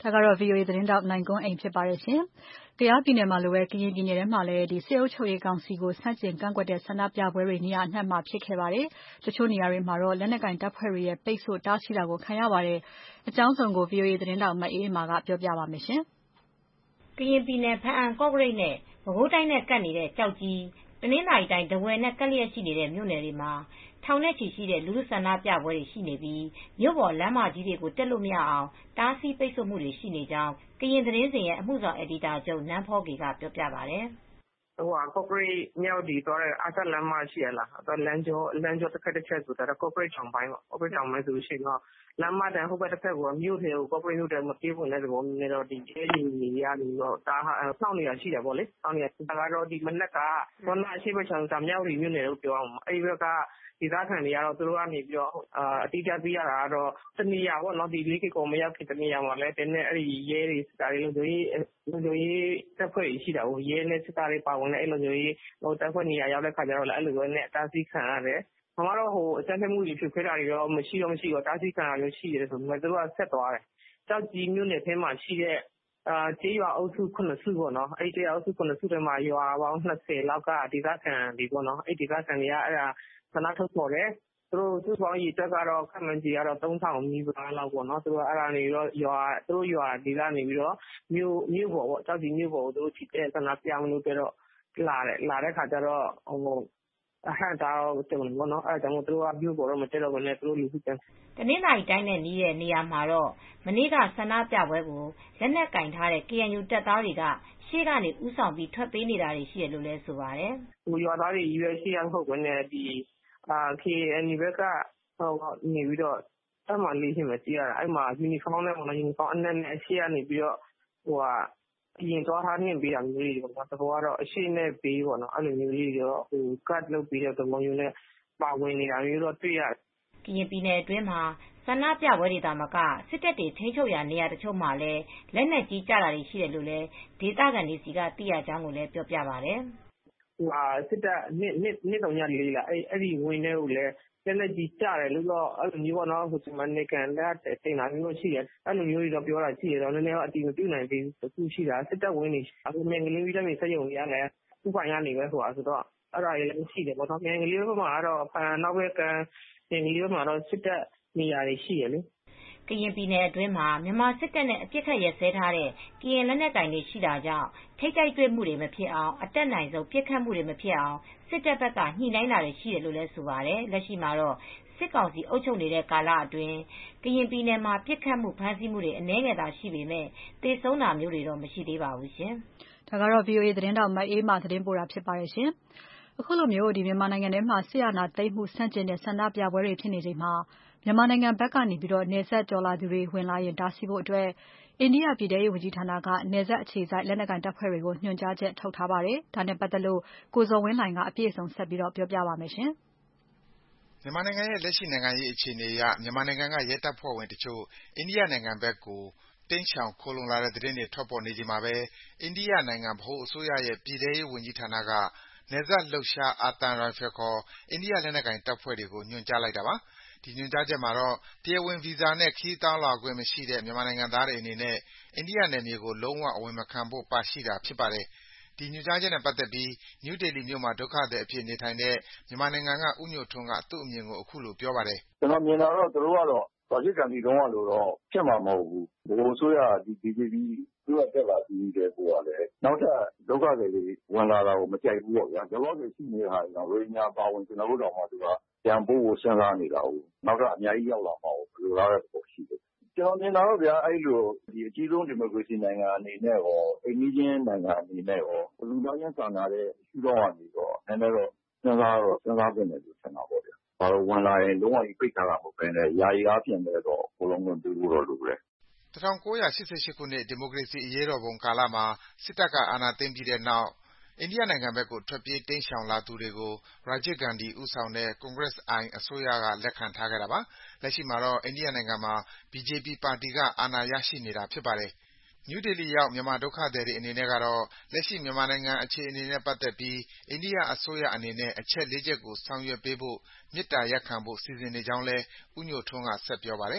ဒါကတော့ ဗွီအိုအေသတင်းထောက်နိုင်ကွန်းအိန်ဖြစ်ပါတယ်ရှင်။ကယားပြည်နယ်မှာလိုပဲကရင်ပြည်နယ်ထဲမှာလည်းဒီစစ်အုပ်ချုပ်ရေးကောင်စီကိုဆန့်ကျင်ကန့်ကွက်တဲ့ဆန္ဒပြပွဲတွေနေရာအနှံ့မှာဖြစ်ခဲ့ပါတယ်။တချို့နေရာတွေမှာတော့လက်နက်ကင်တပ်ဖွဲ့တွေရဲ့ပိတ်ဆို့တားဆီးတာကိုခံရပါတယ်။အကြောင်းစုံကို ဗွီအိုအေသတင်းထောက်မအေးအေးမာကပြောပြပါမယ်ရှင်။ကရင်ပြည်နယ်ဖားအံကော့ကရိတ်နဲ့ပဲခူးတိုင်းနဲ့ကပ်နေတဲ့ကြောက်ကြီးတနင်္သာရီတိုင်းဒဝယ်နဲ့ကပ်လျက်ရှိနေတဲ့မြို့နယ်တွေမှာထောင်နဲ့ချီရှိတဲ့လူထုဆန္ဒပြပွဲတွေရှိနေပြီးမြို့ပေါ်လမ်းမကြီးတွေကိုတက်လို့မရအောင်တားဆီးပိတ်ဆို့မှုတွေရှိနေကြောင်းကရင်သတင်းစဉ်ရဲ့အမှုဆောင်အယ်ဒီတာချုပ်နန်းဖောကေကပြောပြပါတယ်ဟိုကော့ကရိတ်မြောက်ဒီတော့အာသလမ်းမရှိရလားအဲ့လမ်းကျော်လမ်းကျော်တစ်ခါတစ်ချက်ဆိုတာကော့ကရိတ်ချောင်းပိုင်းပေါ့ကော့ကရိတ်ချောင်းပိုင်းဆိုရှင်တော့လမ်းမတန်းဟိုဘက်တစ်ခါကမြို့ထဲကိုကော့ကရိတ်မြို့ထဲမပြေးဝင်တဲ့သဘောမျိုးတော့ဒီအဲလူကြီးရပြီးတော့တားနှောက်နေရရှိတယ်ပေါ့လေနှောက်နေရဒါကတော့ဒီမနက်ကဘောနာရှိဘချောင်းကမြောက်ရီမြို့နယ်လို့ပြောအောင်အဲ့ဒီဘက်ကဒီသားခံတွေကတော့သူတို့ကနေပြီးတော့အတိအကျသိရတာကတော့တနေရာပေါ့နော်ဒီလေးကကိုမရောက်ခင်တနေရာမှာလဲတင်းနဲ့အဲ့ဒီရဲတွေစတာတွေလို့ဆိုရင်လူမျိုးရေးတပ်ဖွဲ့ရှိတာကိုရဲနဲ့စတာတွေပါဝင်တဲ့အဲ့လိုမျိုးကြီးဟိုတပ်ဖွဲ့နေရာရောက်တဲ့ခါကျတော့လည်းအဲ့လိုမျိုးနဲ့တားဆီးခံရတယ်။ဘာမှတော့ဟိုအကြမ်းဖက်မှုတွေဖြစ်ခဲ့တာတွေတော့မရှိတော့မရှိတော့တားဆီးခံရလို့ရှိတယ်ဆိုပေမဲ့သူတို့ကဆက်သွားတယ်။ကြောက်ကြီးမြို့နယ်ထဲမှာရှိတဲ့အာကျေးရွာအုပ်စုခုနှစ်စုပေါ့နော်အဲ့ဒီအုပ်စုခုနှစ်စုထဲမှာရွာပေါင်း၂၀လောက်ကဒေသခံတွေပေါ့နော်အဲ့ဒီဒေသခံတွေကအဲ့ဒါဆန္ဒထုတ်ဖော်တယ်သူတို့သူ့ပေါင်းရည်တက်ကတော့ခန့်မှန်းကြည့်ကတော့သုံးထောင်နီးပါးလောက်ပေါ့နော်သူတို့အဲ့ဒါနေပြီးတော့ရွာသူတို့ရွာဒီကနေပြီးတော့မြို့မြို့ပေါ်ပေါ့ကြောက်ကြီးမြို့ပေါ်ကိုသူတို့ချစ်တဲ့ဆန္ဒပြမလို့ပြတော့လာတယ်လာတဲ့ခါကျတော့ဟိုအဟန့်တာတော့တုံလို့နော်အဲ့ဒါကြောင့်သူတို့ကမြို့ပေါ်တော့မတက်တော့ဘဲနဲ့သူတို့လူစုတန်းတနင်္လာရီတိုင်းနဲ့နီးတဲ့နေရာမှာတော့မနေ့ကဆန္ဒပြပွဲကိုလက်နက်ကင်ထားတဲ့ ကေအန်ယူ တပ်သားတွေကရှေ့ကနေဥဆောင်ပြီးထွက်ပေးနေတာတွေရှိတယ်လို့လည်းဆိုပါတယ်ဟိုရွာသားတွေရွေးရှေ့ရဟုတ်ကွနဲ့ဒီအာ ကေ အန် ယူ ဘက်ကဟိုနေပြီးတော့အဲ့မှာလေးရှိမှကြည့်ရတာအဲ့မှာယူနီဖောင်းနဲ့ပေါ့နော်ယူနီဖောင်းအနက်နဲ့အရှိကနေပြီးတော့ဟိုဟာအရင်သွားထားနှင်ပေးတာမျိုးတွေပေါ့နော်တဘောကတော့အရှိနဲ့ပေးပေါ့နော်အဲ့လိုမျိုးလေးတွေတော့ဟိုကတ်လုပ်ပြီးတဲ့သဘောမျိုးနဲ့ပါဝင်နေတာမျိုးတော့တွေ့ရတယ်ကရင်ပြည်နယ်အတွင်းမှာဆန္ဒပြပွဲတွေတာမကစစ်တပ်တွေထိန်းချုပ်ရာနေရာတချို့မှာလည်းလက်နက်ကြီးကြတာတွေရှိတယ်လို့လည်းဒေသခံတွေစီကသိရကြောင်းကိုလည်းပြောပြပါတယ်ဟိုဟာစစ်တပ်နှစ်နှစ်နှစ်တုံးညလေးလားအဲ့အဲ့ဒီဝင်းထဲကိုလည်းလက်နက်ကြီးကြတယ်လို့တော့အဲ့လိုမျိုးပေါ့နော်ဟိုဒီမှာနေကန်လက်တင်လာမျိုးရှိတယ်အဲ့လိုမျိုးတွေတော့ပြောတာရှိတယ်တော့နည်းနည်းတော့အတီးမပြုတ်နိုင်သေးဘူးသူရှိတာစစ်တပ်ဝင်းနေအခုမင်္ဂလင်းပြီးတဲ့မြေစက်ရုံကြီးကလည်းဥပိုင်ရနေပဲဆိုတာဆိုတော့အဲ့ဒါလည်းရှိတယ်ပေါ့နော်မင်္ဂလင်းဘက်မှာကတော့ဖန်နောက်ဘက်ကမင်္ဂလင်းဘက်မှာတော့စစ်တပ်နေရာတွေရှိရလေကရင်ပြည်နယ်အတွင်းမှာမြန်မာစစ်တပ်နဲ့အပြစ်ခတ်ရဲစဲထားတဲ့ကရင်လက်နက်ကိုင်တွေရှိတာကြောင့်ထိတ်တိုက်တွေ့မှုတွေမဖြစ်အောင်အတက်နိုင်ဆုံးပြစ်ခတ်မှုတွေမဖြစ်အောင်စစ်တပ်ဘက်ကညှိနှိုင်းတာတွေရှိတယ်လို့လည်းဆိုပါတယ်လက်ရှိမှာတော့စစ်ကောင်စီအုပ်ချုပ်နေတဲ့ကာလအတွင်းကရင်ပြည်နယ်မှာပြစ်ခတ်မှုဖမ်းဆီးမှုတွေအနည်းငယ်သာရှိပေမဲ့တေဆုံးတာမျိုးတွေတော့မရှိသေးပါဘူးရှင်ဒါကတော့ ဗွီအိုအေ သတင်းတောက်မအေးမာသတင်းပို့တာဖြစ်ပါတယ်ရှင်အခုလိုမျိုးဒီမြန်မာနိုင်ငံထဲမှာဆရာနာသိမ်းမှုဆန့်ကျင်တဲ့ဆန္ဒပြပွဲတွေဖြစ်နေချိန်မှာမြန်မာနိုင်ငံဘက်ကနေပြီးတော့နေဆက်ကျော်လာသူတွေဝင်လာရင်တားဆီးဖို့အတွက်အိန္ဒိယပြည်ထောင်ရေးဝန်ကြီးဌာနကနေဆက်အခြေစိုက်လက်နက်ကိုင်တပ်ဖွဲ့တွေကိုညွှန်ကြားချက်ထုတ်ထားပါတယ်။ဒါနဲ့ပတ်သက်လို့ကိုဇော်ဝင်းလှိုင်ကအပြည့်အစုံဆက်ပြီးတော့ပြောပြပါမယ်ရှင်။မြန်မာနိုင်ငံရဲ့လက်ရှိနိုင်ငံရေးအခြေအနေအရမြန်မာနိုင်ငံကရဲတပ်ဖွဲ့ဝင်တချို့အိန္ဒိယနိုင်ငံဘက်ကိုတိမ်းရှောင်ခိုလုံလာတဲ့သတင်းတွေထွက်ပေါ်နေချိန်မှာပဲအိန္ဒိယနိုင်ငံဗဟိုအစိုးရရဲ့ပြည်ထောင်ရေးဝန်ကြီးဌာနကနယ်စပ်လှုပ်ရှားအာသံရိုင်ဖယ်ခေါ်အိန္ဒိယလက်နက်ကိုင်တပ်ဖွဲ့တွေကိုညွှန်ကြားလိုက်တာပါ။ဒီညွှန်ကြားချက်မှာတော့တရားဝင်ဗီဇာနဲ့ခရီးသွားလာခွင့်မရှိတဲ့မြန်မာနိုင်ငံသားတွေအနေနဲ့အိန္ဒိယနယ်မြေကိုလုံးဝအဝင်မခံဖို့ပါရှိတာဖြစ်ပါတယ်။ဒီညွှန်ကြားချက်နဲ့ပတ်သက်ပြီးနယူးဒေလီမြို့မှာဒုက္ခသည်အဖြစ်နေထိုင်တဲ့မြန်မာနိုင်ငံကဦးညိုထွန်းကသူ့အမြင်ကိုအခုလိုပြောပါတယ်။ကျွန်တော်မြင်တာတော့သူတို့ကတော့ရာဂျစ်ဂန္ဒီတုန်းကလို့တော့ဖြစ်မှာမဟုတ်ဘူး။ဗဟိုအစိုးရဒီ ဘီ ဂျေ ပီ သူကတက်လာပြီးတဲ့ကိုကလည်းနောက်ထပ်ဒုက္ခသည်တွေဝင်လာတာကိုမကြိုက်ဘူးပေါ့ဗျာ။လောလောဆယ်ရှိနေတာကရိုဟင်ဂျာပါဝင်ကျွန်တော်တို့တော့မှသူကပြန်ဖို့ကိုစဉ်းစားနေတာကိုနောက်ထပ်အများကြီးရောက်လာမှာကိုဘယ်လိုလားတဲ့ပုံရှိတယ်။ကျွန်တော်မြင်တာတော့ဗျာအဲ့လိုဒီအကြီးဆုံးဒီမိုကရေစီနိုင်ငံအနေနဲ့ရောအိမ်ကြီးချင်းနိုင်ငံအနေနဲ့ရောလူသားချင်းစာနာတဲ့ရှုထောင့်ကနေတော့နည်းနည်းတော့စဉ်းစားတော့စဉ်းစားပြင်တယ်လို့ထင်တာပေါ့ဗျာ။ဘာလို့ဝင်လာရင်လုံးဝကြီးပိတ်ထားတာမဟုတ်ဘဲနဲ့ယာယီအားဖြင့်လည်းတော့ဘလုံးလုံးတူလို့တော့လိုတယ်။၁၉၈၈ခုနှစ်ဒီမိုကရေစီအရေးတော်ပုံကာလမှာစစ်တပ်ကအာဏာသိမ်းပြီးတဲ့နောက်အိန္ဒိယနိုင်ငံဘက်ကိုထွက်ပြေးတိမ်းရှောင်လာသူတွေကိုရာဂျစ်ဂန္ဒီဦးဆောင်တဲ့ Congress I အစိုးရကလက်ခံထားခဲ့တာပါ။လက်ရှိမှာတော့အိန္ဒိယနိုင်ငံမှာ ဘီ ဂျေ ပီ ပါတီကအာဏာရရှိနေတာဖြစ်ပါတယ်။နယူးဒေလီရောက်မြန်မာဒုက္ခသည်တွေအနေနဲ့ကတော့လက်ရှိမြန်မာနိုင်ငံအခြေအနေနဲ့ပတ်သက်ပြီးအိန္ဒိယအစိုးရအနေနဲ့အချက်လေးချက်ကိုဆောင်ရွက်ပေးဖို့မေတ္တာရပ်ခံဖို့စီစဉ်နေကြောင်းလည်းဦးညိုထွန်းကဆက်ပြောပါတယ်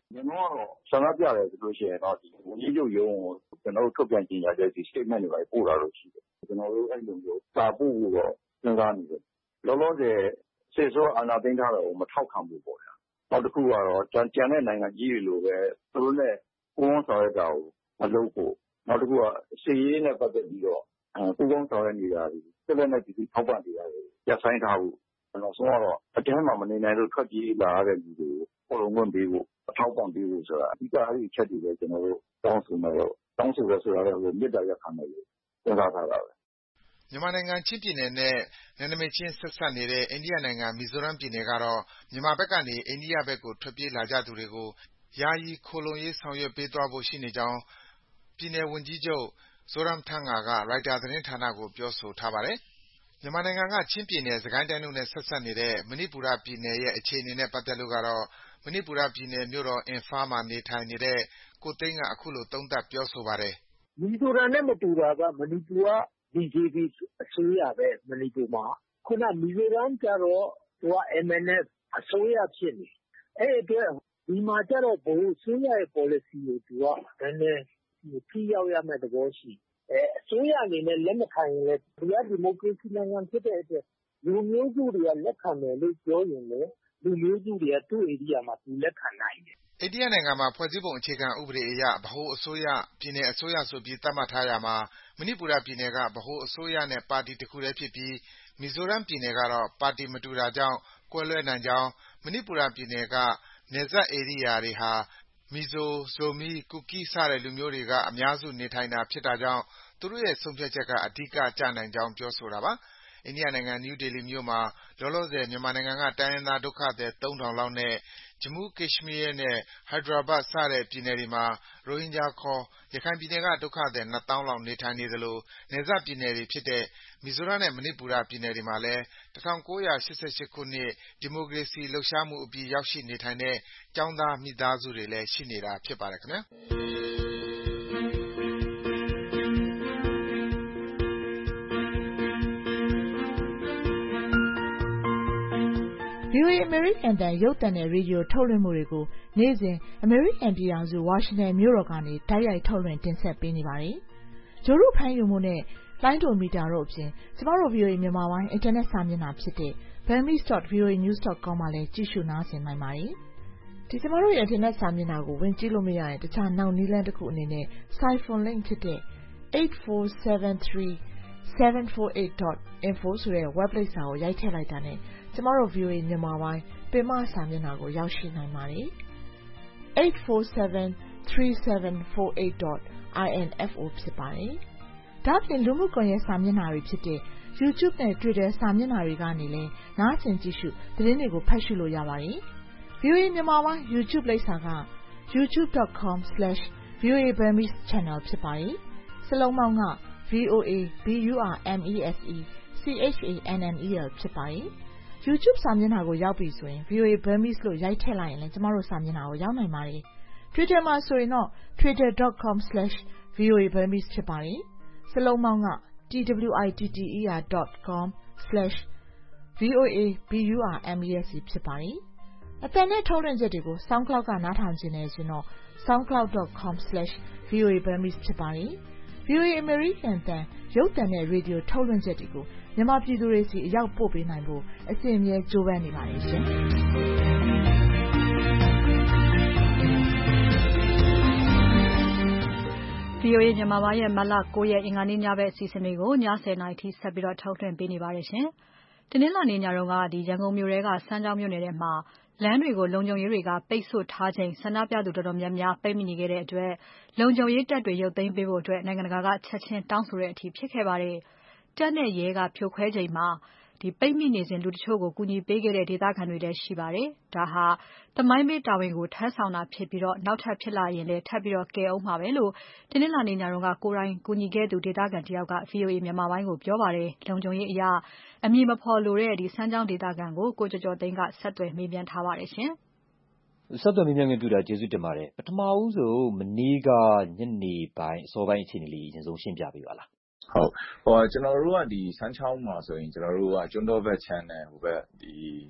ကျွန်တော်ကတော့ဆန္ဒပြတယ်ဆိုလို့ရှိရင်တော့ဒီဝန်ကြီးချုပ်ရုံးကိုကျွန်တော်တို့ထုတ်ပြန်ကြေညာချက်ဒီ statement တွေပို့တာလို့ရှိတယ်ကျွန်တော်တို့အဲ့လိုမျိုးစာပို့ဖို့တော့စဉ်းစားနေတယ်လောလောဆယ်စစ်စောအာဏာသိမ်းထားတာကိုမထောက်ခံဘူးပေါ့ဗျာနောက်တစ်ခုကတော့ကြံကြံတဲ့နိုင်ငံကြီးတွေလိုပဲသူတို့နဲ့ပူးပေါင်းဆောင်ရွက်တာကိုမလုပ်ဖို့နောက်တစ်ခုကစီရေးနဲ့ပတ်သက်ပြီးတော့ပူးပေါင်းဆောင်ရွက်နေတာတွေဆက်လက်နဲ့ဒီထောက်ပံ့နေတာတွေရပ်ဆိုင်းထားဖို့နောက်ဆုံးကတော့အတန်းမှမနေနိုင်လို့ထွက်ပြေးလာရတဲ့လူတွေကိုပုံလုံးပေးဖို့အထောက်ပံ့ပေးဖို့ဆိုတာအဓိကအဲ့ဒီချက်တွေပဲကျွန်တော်တို့တောင်းဆိုနေတော့တောင်းဆိုရဆိုတာလည်းမေတ္တာရပ်ခံတယ်လို့ပြောထားတာပဲမြန်မာနိုင်ငံချင်းပြည်နယ်နဲ့နယ်နိမိတ်ချင်းဆက်စပ်နေတဲ့အိန္ဒိယနိုင်ငံမီဇိုရမ်ပြည်နယ်ကတော့မြန်မာဘက်ကနေအိန္ဒိယဘက်ကိုထွက်ပြေးလာကြသူတွေကိုယာယီခိုလုံရေးဆောင်ရွက်ပေးသွားဖို့ရှိနေကြောင်းပြည်နယ်ဝန်ကြီးချုပ်ဇိုရမ်ထန်ငါကရိုက်တာသတင်းဌာနကိုပြောဆိုထားပါတယ်။မြန်မာနိုင်ငံကချင်းပြည်နယ်စကိုင်းတိုင်းတို့နဲ့ဆက်စပ်နေတဲ့မဏိပူရပြည်နယ်ရဲ့အခြေအနေနဲ့ပတ်သက်လို့ကတော့မဏိပူရပြည်နယ်မြို့တော်အင်ဖာမှာနေထိုင်နေတဲ့ကိုသိန်းကအခုလိုသုံးသပ်ပြောဆိုပါတယ်။မီဇိုရမ်နဲ့မတူတာကမဏိပူကB J P အစိုးရပဲမဏိပူမှာခုနမီဇိုရမ်ကျတော့သူက M N F အစိုးရဖြစ်နေအဲ့အတွက်ဒီမှာကျတော့ဘိုးစိုးရရဲ့ policy ကိုသူကနည်းနည်းထိရောက်ရမယ့်သဘောရှိအဲအစိုးရအနေနဲ့လက်မခံရင်လည်းဒီကဒီမိုကရေစီနိုင်ငံဖြစ်တဲ့အတွက်လူမျိုးစုတွေကလက်ခံတယ်လို့ပြောရင်လည်းလူမျိုးစုတွေကသူ့ area မှာသူလက်ခံနိုင်တယ်အိန္ဒိယနိုင်ငံမှာဖွဲ့စည်းပုံအခြေခံဥပဒေအရဗဟိုအစိုးရပြည်နယ်အစိုးရဆိုပြီးသတ်မှတ်ထားရမှာမဏိပူရပြည်နယ်ကဗဟိုအစိုးရနဲ့ပါတီတစ်ခုတည်းဖြစ်ပြီးမီဇိုရမ်ပြည်နယ်ကတော့ပါတီမတူတာကြောင့်ကွဲလွဲနိုင်ကြောင်းမဏိပူရပြည်နယ်ကနယ်စပ်ဧရိယာတွေဟာမီဇို၊ဇိုမီး၊ကူကီးစတဲ့လူမျိုးတွေကအများစုနေထိုင်တာဖြစ်တာကြောင့်သူတို့ရဲ့ဆုံးဖြတ်ချက်ကအဓိကကျနိုင်ကြောင်းပြောဆိုတာပါ။အိန္ဒိယနိုင်ငံနယူးဒေလီမြို့မှာလောလောဆယ်မြန်မာနိုင်ငံကတိုင်းရင်းသားဒုက္ခသည်သုံးထောင်လောက်နဲ့ဂျမူး၊ကက်ရှ်မီးယားနဲ့ဟိုက်ဒရာဘတ်စတဲ့ပြည်နယ်တွေမှာရိုဟင်ဂျာခေါ်ရခိုင်ပြည်နယ်ကဒုက္ခသည်နှစ်သောင်းလောက်နေထိုင်နေသလိုနယ်စပ်ပြည်နယ်တွေဖြစ်တဲ့မီဇိုရမ်နဲ့မဏိပူရပြည်နယ်တွေမှာလည်း၁၉၈၈ခုနှစ်ဒီမိုကရေစီလှုပ်ရှားမှုအပြီးရောက်ရှိနေထိုင်တဲ့ကျောင်းသားမိသားစုတွေလည်းရှိနေတာဖြစ်ပါတယ်ခင်ဗျာ။ဗွီအိုအေ American အသံရုပ်သံနဲ့ရေဒီယိုထုတ်လွှင့်မှုတွေကိုနေ့စဉ်အမေရိကန်ပြည်ထောင်စုဝါရှင်တန်မြို့တော်ကနေတိုက်ရိုက်ထုတ်လွှင့်တင်ဆက်ပေးနေပါတယ်။ဂျိုရုဖမ်းယူမှုနဲ့လိုင်းဒိုမီတာတို့အပြင်ကျမတို့ ဗွီအိုအေမြန်မာပိုင်းအင်တာနက်စာမျက်နှာဖြစ်တဲ့ burmese dot v o a news dot com မှာလည်းကြည့်ရှုနားဆင်နိုင်ပါတယ်။ဒီကျမတို့ရဲ့အင်တာနက်စာမျက်နှာကိုဝင်ကြည့်လို့မရရင်တခြားနောက်နည်းလမ်းတစ်ခုအနေနဲ့ Siphon link ဖြစ်တဲ့ eight four seven three seven four eight dot info ဆိုတဲ့ web လိပ်စာကိုရိုက်ထည့်လိုက်တာနဲ့ကျမတို့ ဗွီအိုအေမြန်မာပိုင်းပင်မစာမျက်နှာကိုရောက်ရှိနိုင်ပါတယ်။ eight four seven three seven four eight dot info ဖြစ်ပါတယ်။ဒါ့အပြင်လူမှုကွန်ရက်စာမျက်နှာတွေဖြစ်တဲ့ YouTube နဲ့ Twitter စာမျက်နှာတွေကနေလည်းနားဆင်ကြည့်ရှုသတင်းတွေကိုဖတ်ရှုလို့ရပါတယ်။ ဗွီအိုအေမြန်မာပိုင်း YouTube လိပ်စာက youtube dot com slash v o a burmese channel ဖြစ်ပါတယ်။စလုံးပေါင်းက V O A B U R M E S E C H A N N E L ဖြစ်ပါတယ်။ YouTube စာမျက်နှာကိုရောက်ပြီဆိုရင် V O A Burmese လို့ရိုက်ထည့်လိုက်ရင်လည်းကျမတို့စာမျက်နှာကိုရောက်နိုင်ပါတယ်။ Twitter မှာဆိုရင်တော့ twitter dot com slash v o a burmese ဖြစ်ပါတယ်။စလုံးပေါင်းက twitter dot com slash v o a b u r m e s e ဖြစ်ပါတယ်။အသံနဲ့ထုတ်လွှင့်ချက်တွေကို SoundCloud ကနားထောင်ခြင်းနဲ့ဆိုတော့ soundcloud dot com slash v o a burmese ဖြစ်ပါတယ်။ V O A American အသံရုပ်သံနဲ့ရေဒီယိုထုတ်လွှင့်ချက်တွေကိုမြန်မာပြည်သူတွေစီအရောက်ပို့ပေးနိုင်ဖို့အစဉ်အမြဲကြိုးပမ်းနေပါတယ်ရှင်။ V O A မြန်မာပိုင်းရဲ့မတ်လ၉ရက်အင်္ဂါနေ့ညဘက်အစီအစဉ်တွေကိုညဆယ်နာရီထိဆက်ပြီးထုတ်လွှင့်ပေးနေပါတယ်ရှင်။တနင်္လာနေ့ညတုန်းကဒီရန်ကုန်မြို့ထဲကစမ်းချောင်းမြို့နယ်ထဲမှာလမ်းတွေကိုလုံခြုံရေးတွေကပိတ်ဆို့ထားချိန်ဆန္ဒပြသူတော်တော်များများပိတ်မိနေခဲ့တဲ့အတွက်လုံခြုံရေးတပ်တွေရုပ်သိမ်းပေးဖို့အတွက်နိုင်ငံတကာကချက်ချင်းတောင်းဆိုတဲ့အထိဖြစ်ခဲ့ပါတယ်။တပ်နဲ့ရဲကဖြိုခွဲချိန်မှာဒီပိတ်မိနေစဉ်လူတချို့ကိုကူညီပေးခဲ့တဲ့ဒေသခံတွေလည်းရှိပါတယ်။ဒါဟာတမိုင်းပေးတာဝန်ကိုထမ်းဆောင်တာဖြစ်ပြီးတော့နောက်ထပ်ဖြစ်လာရင်လည်းထပ်ပြီးတော့ကဲအောင်မှာပဲလို့တနင်္လာနေ့ညတုန်းကကိုယ်တိုင်ကူညီခဲ့သူဒေသခံတယောက်က V O A မြန်မာပိုင်းကိုပြောပါတယ်။လုံခြုံရေးအရာအမည်မဖော်လိုတဲ့ဒီစမ်းချောင်းဒေသခံကိုကိုကျော်ကျော်သိန်းကဆက်သွယ်မေးမြန်းထားပါတယ်ရှင်။ဆက်သွယ်မေးမြန်းခွင့်ပြုတာကျေးဇူးတင်ပါတယ်။ပထမဦးဆုံးမနေ့ကညနေပိုင်းအစောပိုင်းအခြေအနေလေးအရင်ဆုံးရှင်းပြပေးပါလား။ဟုတ်ဟိုကျွန်တော်တို့ကဒီစမ်းချောင်းမှာဆိုရင်ကျွန်တော်တို့ကကျွန်းတော်ဘက်ချမ်းနဲ့ဟိုဘက်ဒီ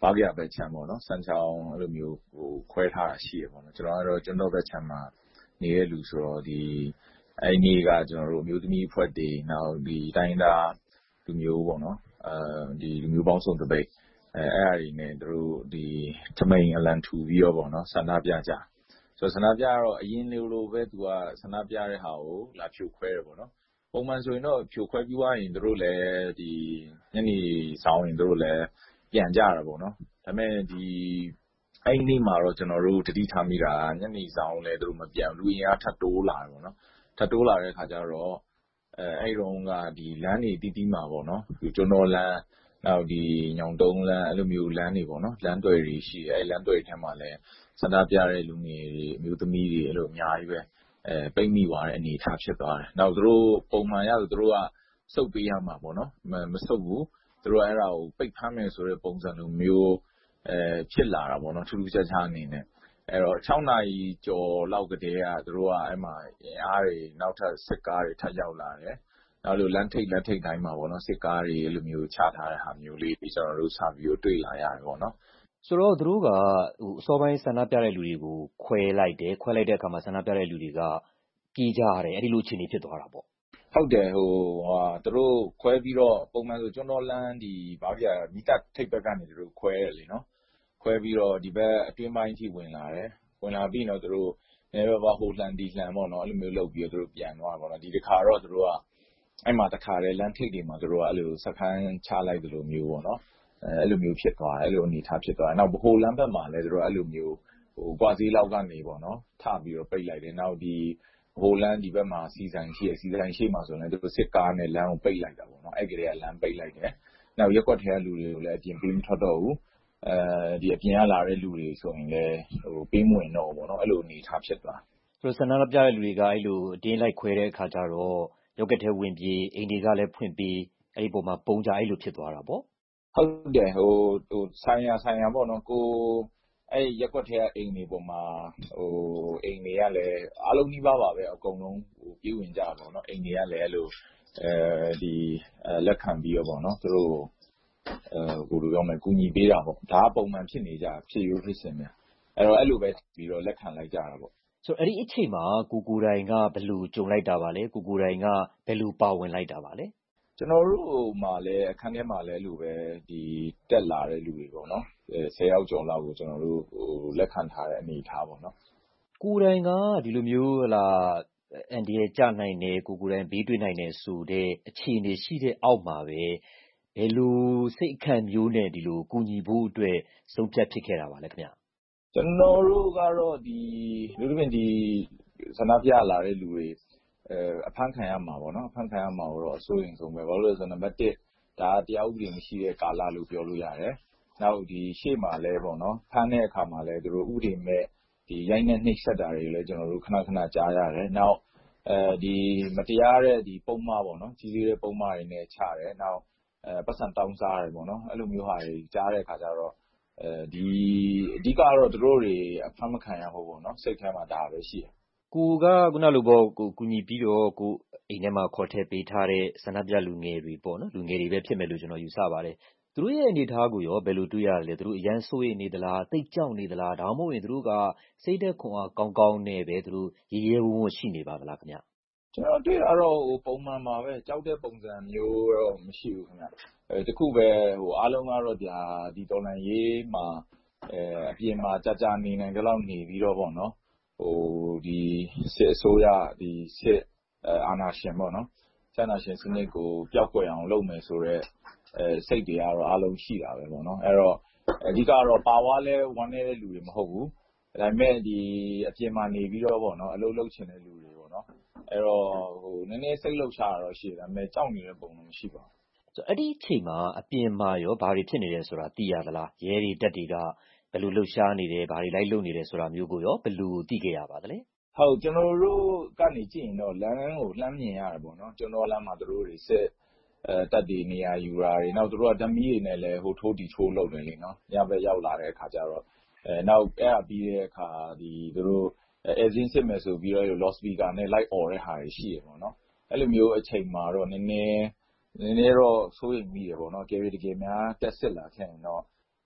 ဘာကရပဲချမ်းပေါ့နော်စမ်းချောင်းအဲ့လိုမျိုးဟိုခွဲထားတာရှိရပေါ့နော်ကျွန်တော်ကတော့ကျွန်တော်ပဲချမ်းမှာနေတဲ့လူဆိုတော့ဒီအဲ့ဒီကကျွန်တော်တို့မျိုးသမီးဖွဲ့တွေနောက်ဒီတိုင်းသားလူမျိုးပေါ့နော်အဲဒီလူမျိုးပေါင်းစုံတစ်ပိတ်အဲအဲ့အရာတွေနဲ့တို့ဒီထမိန်အလံထူပြီးတော့ပေါ့နော်ဆန္ဒပြကြဆိုတော့ဆန္ဒပြတော့အရင်လိုလိုပဲသူကဆန္ဒပြတဲ့ဟာကိုလာဖြိုခွဲတယ်ပေါ့နော်ပုံမှန်ဆိုရင်တော့ဖြိုခွဲပြီးသွားရင်တို့လည်းဒီညနေဆောင်ရင်တို့လည်းပြန်ကြတာပေါ့နော်ဒါပေမဲ့ဒီအဲ့ဒီနေ့မှာတော့ကျွန်တော်တို့တတိထားမိတာညနေဆောင်လည်းတို့မပြန်လူရင်အားထပ်တိုးလာတယ်ပေါ့နော်ထပ်တိုးလာတဲ့ခါကျတော့အဲအဲ့တုန်းကဒီလမ်းတွေတီးတီးမှာပေါ့နော်ဒီကျွန်တော်လမ်းနောက်ဒီညောင်တုံးလမ်းအဲ့လိုမျိုးလမ်းတွေပေါ့နော်လမ်းတွေတွေရှိတယ်အဲ့လမ်းတွေထဲမှာလည်းဆန္ဒပြတဲ့လူငယ်တွေအမျိုးသမီးတွေအဲ့လိုအများကြီးပဲအဲပိတ်မိသွားတဲ့အနေအထားဖြစ်သွားတယ်နောက်တို့ပုံမှန်ရဆိုတို့ကစုပ်ပေးရမှာပေါ့နော်မစုပ်ဘူးတို့အဲ့ဒါကိုပိတ်ဖမ်းမယ်ဆိုတဲ့ပုံစံလိုမျိုးအဲဖြစ်လာတာပေါ့နော်ထူးထူးခြားခြားအနေနဲ့အဲ့တော့၆နာရီကျော်လောက်ကတည်းကတို့ကအဲ့မှာအားတွေနောက်ထပ်စစ်ကားတွေထပ်ရောက်လာတယ်နောက်လိုလမ်းထိပ်လမ်းထိပ်တိုင်းမှာပေါ့နော်စစ်ကားတွေအဲ့လိုမျိုးချထားတဲ့ဟာမျိုးလေးကျွန်တော်တို့စပြီးတော့တွေ့လာရတယ်ပေါ့နော်ဆိုတော့သူတို့ကဟိုအစောပိုင်းဆန္ဒပြတဲ့လူတွေကိုခွဲလိုက်တယ်ခွဲလိုက်တဲ့အခါမှာဆန္ဒပြတဲ့လူတွေကပြေးကြရတယ်အဲ့ဒီလိုအခြေအနေဖြစ်သွားတာပေါ့ဟုတ်တယ်ဟိုဟာသူတို့ခွဲပြီးတော့ပုံမှန်ဆိုကျွန်တော်လမ်းဒီဘာပြမိတထိပ်ဘက်ကနေသူတို့ခွဲတယ်လေနော်ခွဲပြီးတော့ဒီဘက်အတွင်းပိုင်းထိဝင်လာတယ်ဝင်လာပြီးတော့သူတို့နည်းပါးဟိုလှန်ဒီလှန်ပေါ့နော်အဲ့လိုမျိုးလုပ်ပြီးတော့သူတို့ပြန်သွားပါတော့ဒီတစ်ခါတော့သူတို့ကအဲ့မှာတစ်ခါလေလမ်းထိပ်တွေမှာသူတို့ကအဲ့လိုစခန်းချလိုက်သလိုမျိုးပေါ့နော်အဲ့လိုမျိုးဖြစ်သွားတယ်အဲ့လိုအနေထားဖြစ်သွားတယ်နောက်ဘိုလမ်းဘက်မှာလည်းသူတို့အဲ့လိုမျိုးဟိုကွာစည်းလောက်ကနေပေါ့နော်ထပြီးတော့ပိတ်လိုက်တယ်နောက်ဒီဟိုလမ်းဒီဘက်မှာစီဆိုင်ရှိရစီဆိုင်ရှိမှာဆိုရင်သူတို့စစ်ကားနဲ့လမ်းကိုပိတ်လိုက်တာပေါ့နော်အဲ့ကလေးကလမ်းပိတ်လိုက်တယ်နောက်ရက်ွက်ထဲကလူတွေကိုလည်းအပြင်ပေးမထွက်တော့ဘူးအဲဒီအပြင်ကလာတဲ့လူတွေဆိုရင်လည်းဟိုပေးမဝင်တော့ဘူးပေါ့နော်အဲ့လိုအနေထားဖြစ်သွားဆိုတော့ဆန္ဒပြတဲ့လူတွေကအဲ့လိုအတင်းလိုက်ခွဲတဲ့အခါကျတော့ရုပ်ကထဲဝင်ပြေးအိမ်တွေကလည်းဖွင့်ပြီးအဲ့ဒီပုံမှာပုံကြအဲ့လိုဖြစ်သွားတာပေါ့ဟုတ်တယ်ဟိုဟိုဆိုင်ရဆိုင်ရပေါ့နော်ကိုအဲ့ရက်ွက်ထဲကအိမ်တွေပေါ်မှာဟိုအိမ်တွေကလည်းအားလုံးနှိပါပါပဲအကုန်လုံးဟိုပြေးဝင်ကြပါပေါ့နော်အိမ်တွေကလည်းအဲ့လိုအဲဒီလက်ခံပြီးတော့ပေါ့နော်သူတို့အဲကိုလိုပြောမယ်ကူညီပေးတာပေါ့ဒါကပုံမှန်ဖြစ်နေကြဖြစ်ရိုးဖြစ်စဉ်များအဲ့တော့အဲ့လိုပဲပြီးတော့လက်ခံလိုက်ကြတာပေါ့ဆိုတော့အဲ့ဒီအချိန်မှာကိုကိုတိုင်ကဘယ်လိုကြုံလိုက်တာပါလဲကိုကိုတိုင်ကဘယ်လိုပါဝင်လိုက်တာပါလဲကျွန်တော်တို့မှလည်းအခန်းထဲမှာလည်းလို့ပဲဒီတက်လာတဲ့လူတွေပေါ့နော်ဆယ်ယောက်ကျော်လောက်ကိုကျွန်တော်တို့ဟိုလက်ခံထားတဲ့အနေအထားပေါ့နော်ကိုတိုင်ကဒီလိုမျိုးဟလာအန်ဒီရဲ့ကြနိုင်တယ်ကိုကိုတိုင်ဘေးတွေ့နိုင်တယ်ဆိုတဲ့အခြေအနေရှိတဲ့အောက်မှာပဲဘယ်လိုစိတ်အခန့်မျိုးနဲ့ဒီလိုကူညီဖို့အတွက်ဆုံးဖြတ်ဖြစ်ခဲ့တာပါလဲခင်ဗျကျွန်တော်တို့ကတော့ဒီလူတွေဒီဆန္ဒပြလာတဲ့လူတွေအဲအဖမ်းခံရမှာပေါ့နော်အဖမ်းခံရမှာတော့အစိုးရင်ဆုံးပဲဘာလို့လဲဆိုတော့နံပါတ်တစ်ဒါတရားဥပဒေမရှိတဲ့ကာလလို့ပြောလို့ရတယ်နောက်ဒီရှေ့မှာလဲပေါ့နော်ဖမ်းတဲ့အခါမှာလဲသူတို့ဥပဒေမဲ့ဒီရိုက်နှက်နှိပ်စက်တာတွေလည်းကျွန်တော်တို့ခဏခဏကြားရတယ်နောက်အဲဒီမတရားတဲ့ဒီပုံမှားပေါ့နော်ကြီးကြီးတဲ့ပုံမှားတွေနဲ့ချတယ်နောက်အဲပတ်စံတောင်းစားတယ်ပေါ့နော်အဲ့လိုမျိုးဟာတွေကြားတဲ့အခါကျတော့အဲဒီအဓိကတော့သူတို့တွေအဖမ်းမခံရဘူးပေါ့နော်စိတ်ထဲမှာဒါပဲရှိတယ်ကိုကခုနလိုပေါ့ကိုကူညီပြီးတော့ကိုအိမ်ထဲမှာခေါ်ထည့်ပေးထားတဲ့ဆန္ဒပြလူငယ်တွေပေါ့နော်လူငယ်တွေပဲဖြစ်မယ်လို့ကျွန်တော်ယူဆပါတယ်သူတို့ရဲ့အနေအထားကိုရောဘယ်လိုတွေ့ရလဲသူတို့အရန်စိုးရိမ်နေသလားတိတ်ကြောက်နေသလားဒါမှမဟုတ်ရင်သူတို့ကစိတ်သက်ခွန်အားကောင်းကောင်းနဲ့ပဲသူတို့ရေရဲဝံ့ဝံ့ရှိနေပါသလားခင်ဗျကျွန်တော်တွေ့တာတော့ဟိုပုံမှန်ပါပဲကြောက်တဲ့ပုံစံမျိုးတော့မရှိဘူးခင်ဗျအဲတခုပဲဟိုအားလုံးကတော့ဒါဒီတော်လန်ရေးမှာအဲအပြင်မှာကြာကြာနေနိုင်ကြလောက်နေပြီးတော့ပေါ့နော်ဟိုဒီစစ်အစိုးရဒီစစ်အာဏာရှင်ပေါ့နော်အာဏာရှင်စနစ်ကိုပျောက်ကွယ်အောင်လုပ်မယ်ဆိုတော့အဲစိတ်တွေကတော့အားလုံးရှိတာပဲပေါ့နော်အဲ့တော့အဓိကတော့ပါဝါလဲဝမ်းနေတဲ့လူတွေမဟုတ်ဘူးဒါပေမဲ့ဒီအပြင်မှာနေပြီးတော့ပေါ့နော်အလုပ်လုပ်ချင်တဲ့လူတွေပေါ့နော်အဲ့တော့ဟိုနည်းနည်းစိတ်လှုပ်ရှားတာတော့ရှိတယ်ဒါပေမဲ့ကြောက်နေတဲ့ပုံတော့မရှိပါဘူးဆိုအဲ့ဒီအချိန်မှာအပြင်မှာရောဘာတွေဖြစ်နေတယ်ဆိုတာသိရသလားရဲတွေတက်တွေကဘယ်လိုလှုပ်ရှားနေတယ်ဘာတွေလိုက်လုပ်နေတယ်ဆိုတာမျိုးကိုရောဘယ်လိုသိခဲ့ရပါသလဲဟုတ်ကျွန်တော်တို့ကနေကြည့်ရင်တော့လမ်းကိုလှမ်းမြင်ရတယ်ပေါ့နော်ကျွန်တော်လမ်းမှာတို့တွေစစ်အဲတက်တွေနေရာယူတာတွေနောက်တို့ကဓမီတွေနဲ့လည်းဟိုထိုးတီထိုးလုပ်တယ်လေနော်ညဘက်ရောက်လာတဲ့အခါကျတော့အဲနောက်အဲ့အပြီးတဲ့အခါဒီတို့အဲဇင်းစစ်မယ်ဆိုပြီးတော့ loud speaker နဲ့ light or တဲ့ဟာတွေရှိရပေါ့နော်အဲ့လိုမျိုးအချိန်မှာတော့နည်းနည်းနည်းနည်းတော့စိုးရိမ်မိတယ်ပေါ့နော်ကြဲတကယ်များတက်စစ်လာခဲ့ရင်တော့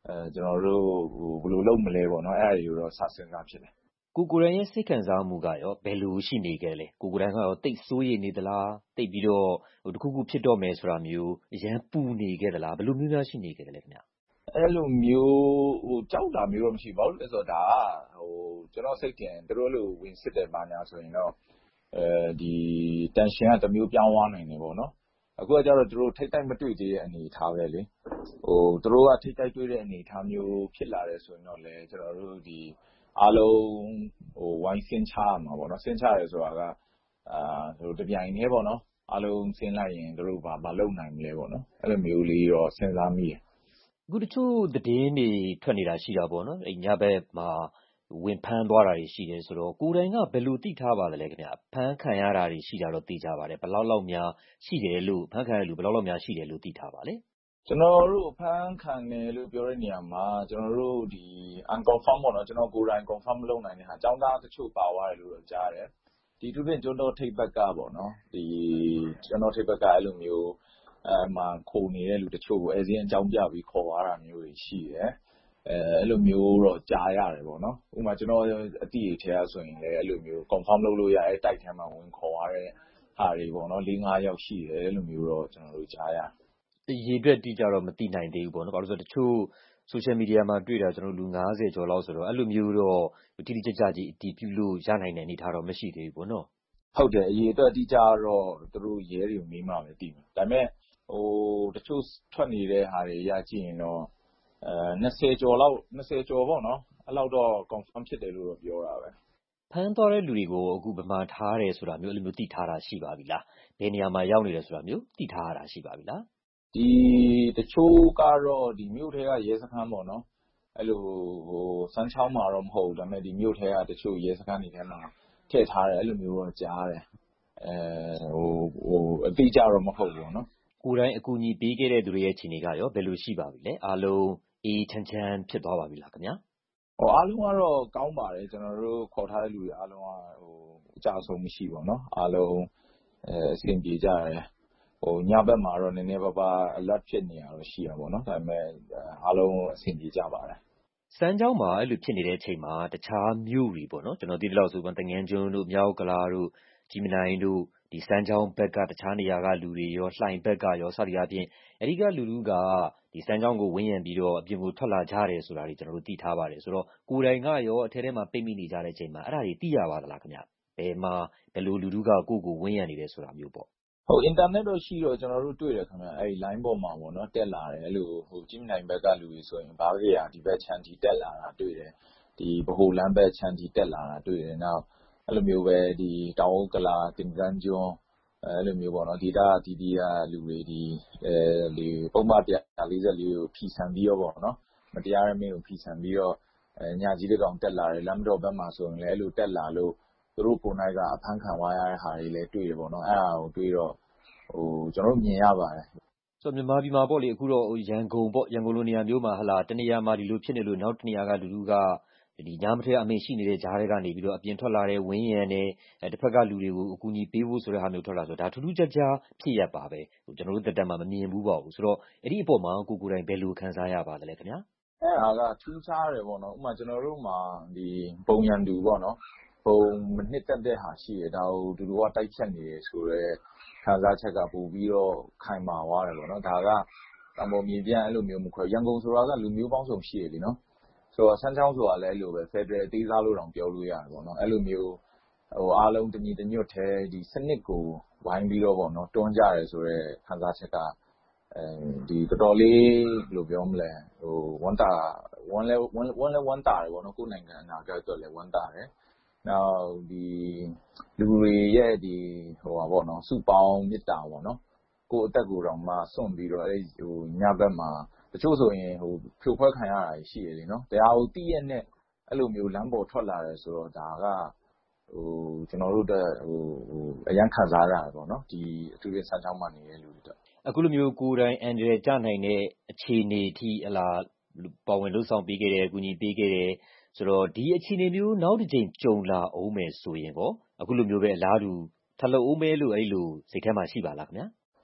အဲကျွန်တော်တို့ဟိုဘယ်လိုလုပ်မလဲပေါ့နော်အဲ့ဒါတွေကိုတော့စစဉ်းစားဖြစ်တယ်ကိုကိုရန်ရဲ့စိတ်ခံစားမှုကရောဘယ်လိုရှိနေကြလဲကိုကိုရန်ကရောတိတ်ဆိုးရိမ်နေသလားတိတ်ပြီးတော့ဟိုတခုခုဖြစ်တော့မယ်ဆိုတာမျိုးအရန်ပူနေခဲ့သလားဘယ်လိုမျိုးများရှိနေခဲ့တယ်လဲခင်ဗျအဲ့လိုမျိုးဟိုကြောက်တာမျိုးတော့မရှိပါဘူးလဲဆိုတော့ဒါဟိုကျွန်တော်စိတ်ထင်သူတို့လိုဝင်စစ်တယ်ပါညာဆိုရင်တော့အဲဒီ tension ကတစ်မျိုးပြောင်းသွားနိုင်တယ်ပေါ့နော်အခုကကျတော့သူတို့ထိတ်တိုက်မတွေ့သေးတဲ့အနေအထားပဲလေဟိုသူတို့ကထိတ်တိုက်တွေ့တဲ့အနေအထားမျိုးဖြစ်လာတယ်ဆိုရင်တော့လေကျွန်တော်တို့ဒီအားလုံးဟိုဝိုင်းစင်ချရမှာပေါ့နော်စင်ချရဲဆိုတာကအာဟိုတပြိုင်တည်းပေါ့နော်အားလုံးစင်လိုက်ရင်သူတို့ဘာမလုပ်နိုင်မလဲပေါ့နော်အဲ့လိုမျိုးလေးတော့စဉ်းစားမိတယ်အခုတချို့သတင်းတွေထွက်နေတာရှိတာပေါ့နော်အဲ့ညဘက်မှာဝင်ဖမ်းသွားတာတွေရှိတယ်ဆိုတော့ကိုယ်တိုင်ကဘယ်လိုသိထားပါသလဲခင်ဗျဖမ်းခံရတာတွေရှိတာတော့သိကြပါတယ်ဘယ်လောက်လောက်များရှိတယ်လို့ဖမ်းခံရလူဘယ်လောက်လောက်များရှိတယ်လို့သိထားပါလဲကျွန်တော်တို့ဖမ်းခံတယ်လို့ပြောတဲ့နေရာမှာကျွန်တော်တို့ဒီ unconfirm ပေါ့နော်ကျွန်တော်ကိုယ်တိုင် confirm မလုပ်နိုင်တဲ့ဟာအကြောင်းသားတချို့ပါသွားတယ်လို့တော့ကြားတယ်ဒီသူတင်ကျွန်တော်ထိပ်ဘက်ကပေါ့နော်ဒီကျွန်တော်ထိပ်ဘက်ကအဲ့လိုမျိုးအဲမှာခုန်နေတဲ့လူတချို့ကိုအဲစင်းအကြောင်းပြပြီးခေါ်သွားတာမျိုးတွေရှိတယ်အဲအဲ့လိုမျိုးတော့ကြားရတယ်ပေါ့နော်ဥပမာကျွန်တော်အတိအထဲအဆိုရင်လည်းအဲ့လိုမျိုး confirm လုပ်လို့ရအဲ့တိုက်ထဲမှာဝင်ခေါ်သွားတဲ့ဟာတွေပေါ့နော်၄-၅ယောက်ရှိတယ်အဲ့လိုမျိုးတော့ကျွန်တော်တို့ကြားရတယ်အရေးအတွက်တိကျတော့မသိနိုင်သေးဘူးပေါ့နော်ဘာလို့ဆိုတော့တချို့ social media မှာတွေ့တာကျွန်တော်လူ၅၀ကျော်လောက်ဆိုတော့အဲ့လိုမျိုးတော့တိတိကျကျကြီးအတည်ပြုလို့ရနိုင်တဲ့အနေထားတော့မရှိသေးဘူးပေါ့နော်ဟုတ်တယ်အရေးအတွက်တိကျတော့သူတို့ရဲတွေကိုမေးမှပဲသိမှာဒါပေမဲ့ဟိုတချို့ထွက်နေတဲ့ဟာတွေရကြည့်ရင်တော့အဲ၂၀ကျော်လောက်၂၀ကျော်ပေါ့နော်အဲ့လောက်တော့ confirm ဖြစ်တယ်လို့တော့ပြောတာပဲဖမ်းသွားတဲ့လူတွေကိုအခုဗမာထားတယ်ဆိုတာမျိုးအဲ့လိုမျိုးသိထားတာရှိပါပြီလားဘယ်နေရာမှာရောက်နေတယ်ဆိုတာမျိုးသိထားတာရှိပါပြီလားဒီတချို့ကတော့ဒီမြို့ထဲကရဲစခန်းပေါ့နော်အဲ့လိုဟိုစမ်းချောင်းမှာတော့မဟုတ်ဘူးဒါပေမဲ့ဒီမြို့ထဲကတချို့ရဲစခန်းတွေထဲမှာထည့်ထားတယ်အဲ့လိုမျိုးတော့ကြားတယ်အဲဟိုဟိုအတိအကျတော့မဟုတ်ဘူးပေါ့နော်ကိုယ်တိုင်အကူအညီပေးခဲ့တဲ့သူတွေရဲ့ခြေနေကရောဘယ်လိုရှိပါပြီလဲအားလုံးအေးချမ်းချမ်းဖြစ်သွားပါပြီလားခင်ဗျာဟိုအားလုံးကတော့ကောင်းပါတယ်ကျွန်တော်တို့ခေါ်ထားတဲ့လူတွေအားလုံးကဟိုအကြဆုံးမရှိပါတော့အားလုံးအဲအဆင်ပြေကြတယ်ဟိုညဘက်မှာတော့နည်းနည်းပါးပါး alert ဖြစ်နေရတော့ရှိရပါတော့ဒါပေမဲ့အားလုံးအဆင်ပြေကြပါတယ်စမ်းကြောင်းမှာအဲ့လိုဖြစ်နေတဲ့အချိန်မှာတခြားမြို့တွေပေါ့နော်ကျွန်တော်သိတယ်လို့ဆိုတော့တငန်းကျွန်းတို့မြောက်ကလာတို့ကြီးမနိုင်တို့ဒီစမ်းကြောင်းဘက်ကတခြားနေရာကလူတွေရောလှိုင်ဘက်ကရောစသည်အပြင်အဲ့ဒီကလူလူကဒီစမ်းကြောင်းကိုဝင်းရံပြီးတော့အပြင်ကိုထွက်လာကြတယ်ဆိုတာတွေကျွန်တော်တို့သိထားပါတယ်ဆိုတော့ကိုယ်တိုင်ကရောအထဲထဲမှာပိတ်မိနေကြတဲ့အချိန်မှာအဲ့ဒါတွေသိရပါသလားခင်ဗျဘယ်မှာဘယ်လိုလူလူကကိုယ့်ကိုဝင်းရံနေတယ်ဆိုတာမျိုးပေါ့ဟုတ် internet တော့ရှိတော့ကျွန်တော်တို့တွေ့တယ်ခင်ဗျအဲ့ဒီ line ပေါ်မှာပေါ့နော်တက်လာတယ်အဲ့လိုဟိုကြီးမနိုင်ဘက်ကလူတွေဆိုရင်ဘာကြေးရဒီဘက်ချန်တီတက်လာတာတွေ့တယ်ဒီဗဟိုလမ်းဘက်ချန်တီတက်လာတာတွေ့တယ်နောက်အဲ့လိုမျိုးပဲဒီတောင်ဥက္ကလာတင်ကန်းကျွန်းအဲ့လိုမျိုးပေါ့နော်ဒီတာဒီဒီကလူတွေဒီအဲဒီပုံမှန်ပြ၄၄ကိုဖြီဆန်ပြီးတော့ပေါ့နော်မတရားရမင်းကိုဖြီဆန်ပြီးတော့အဲညကြီးတဲ့ကောင်တက်လာတယ်လမ်းတော်ဘက်မှာဆိုရင်လည်းအဲ့လိုတက်လာလို့သူတို့ကိုယ်နိုင်ကအဖမ်းခံသွားရတဲ့ဟာတွေလည်းတွေ့ရပေါ့နော်အဲ့ဒါကိုတွေ့တော့ဟိုကျွန်တော်မြင်ရပါတယ်ဆိုတော့မြန်မာပြည်မှာပေါ့လေအခုတော့ရန်ကုန်ပေါ့ရန်ကုန်လိုနေရာမျိုးမှာဟလာတနေရာမှာဒီလိုဖြစ်နေလို့နောက်တနေရာကလူလူကဒီညမထဲအမေရှိနေတဲ့ဂျားတွေကနေပြီးတော့အပြင်ထွက်လာတဲ့ဝင်းရံနဲ့အဲတစ်ဖက်ကလူတွေကိုအကူအညီပေးဖို့ဆိုတဲ့ဟာမျိုးထွက်လာဆိုတော့ဒါထူးထူးခြားခြားဖြစ်ရပါပဲဟိုကျွန်တော်တို့တက်တက်မှမမြင်ဘူးပေါ့ဆိုတော့အဲ့ဒီအပေါ်မှာကိုကိုယ်တိုင်ဘယ်လိုခံစားရပါသလဲခင်ဗျာအဲ့ဟာကထူးခြားတယ်ပေါ့နော်ဥပမာကျွန်တော်တို့မှာဒီပုံရန်တူပေါ့နော်ပုံမနစ်တက်တဲ့ဟာရှိတယ်ဒါကိုသူတို့ကတိုက်ဖြတ်နေတယ်ဆိုတော့ခံစားချက်ကပို့ပြီးတော့ခိုင်မာသွားတယ်ပေါ့နော်ဒါကတံပေါ်မြေပြန့်အဲ့လိုမျိုးမခွဲရန်ကုန်ဆိုတာကလူမျိုးပေါင်းစုံရှိတယ်လीနော်ဆိုတော့ဆန်းချောင်းဆိုတာလည်းအဲ့လိုပဲဖက်ဒရယ်အသေးစားလို့တောင်ပြောလို့ရတယ်ပေါ့နော်အဲ့လိုမျိုးဟိုအားလုံးတညီတညွတ်ထဲဒီစနစ်ကိုဝိုင်းပြီးတော့ပေါ့နော်တွန်းကြရဲဆိုတော့ခံစားချက်ကအဲဒီတော်တော်လေးဘယ်လိုပြောမလဲဟိုဝန်တာဝန်လဲဝန်ဝန်လဲဝန်တာတယ်ပေါ့နော်ကိုယ်နိုင်ငံအနာဂတ်အတွက်လည်းဝန်တာတယ်နောက်ဒီလူတွေရဲ့ဒီဟိုပါပေါ့နော်စုပေါင်းမေတ္တာပေါ့နော်ကိုယ်အသက်ကိုယ်တော်မှစွန့်ပြီးတော့အဲဟိုညဘက်မှာတချို့ဆိုရင်ဟိုဖြိုခွဲခံရတာရှိတယ်လीနော်တရားဟိုတည့်ရက်နဲ့အဲ့လိုမျိုးလမ်းပေါ်ထွက်လာတယ်ဆိုတော့ဒါကဟိုကျွန်တော်တို့တဲ့ဟိုဟိုအရန်ခံစားရတယ်ပေါ့နော်ဒီအထူးသဖြင့်ဆန်းချောင်းမှာနေတဲ့လူတွေအခုလိုမျိုးကိုယ်တိုင်အန်ဂျယ်ကြနိုင်တဲ့အခြေအနေအထိအလားပါဝင်လှုပ်ဆောင်ပေးခဲ့တယ်အကူအညီပေးခဲ့တယ်ဆိုတော့ဒီအခြေအနေမျိုးနောက်တစ်ချိန်ကြုံလာအောင်မယ်ဆိုရင်ပေါ့အခုလိုမျိုးပဲအလားတူထပ်လို့အောင်မယ်လို့အဲ့လိုစိတ်ထဲမှာရှိပါလားခင်ဗျာ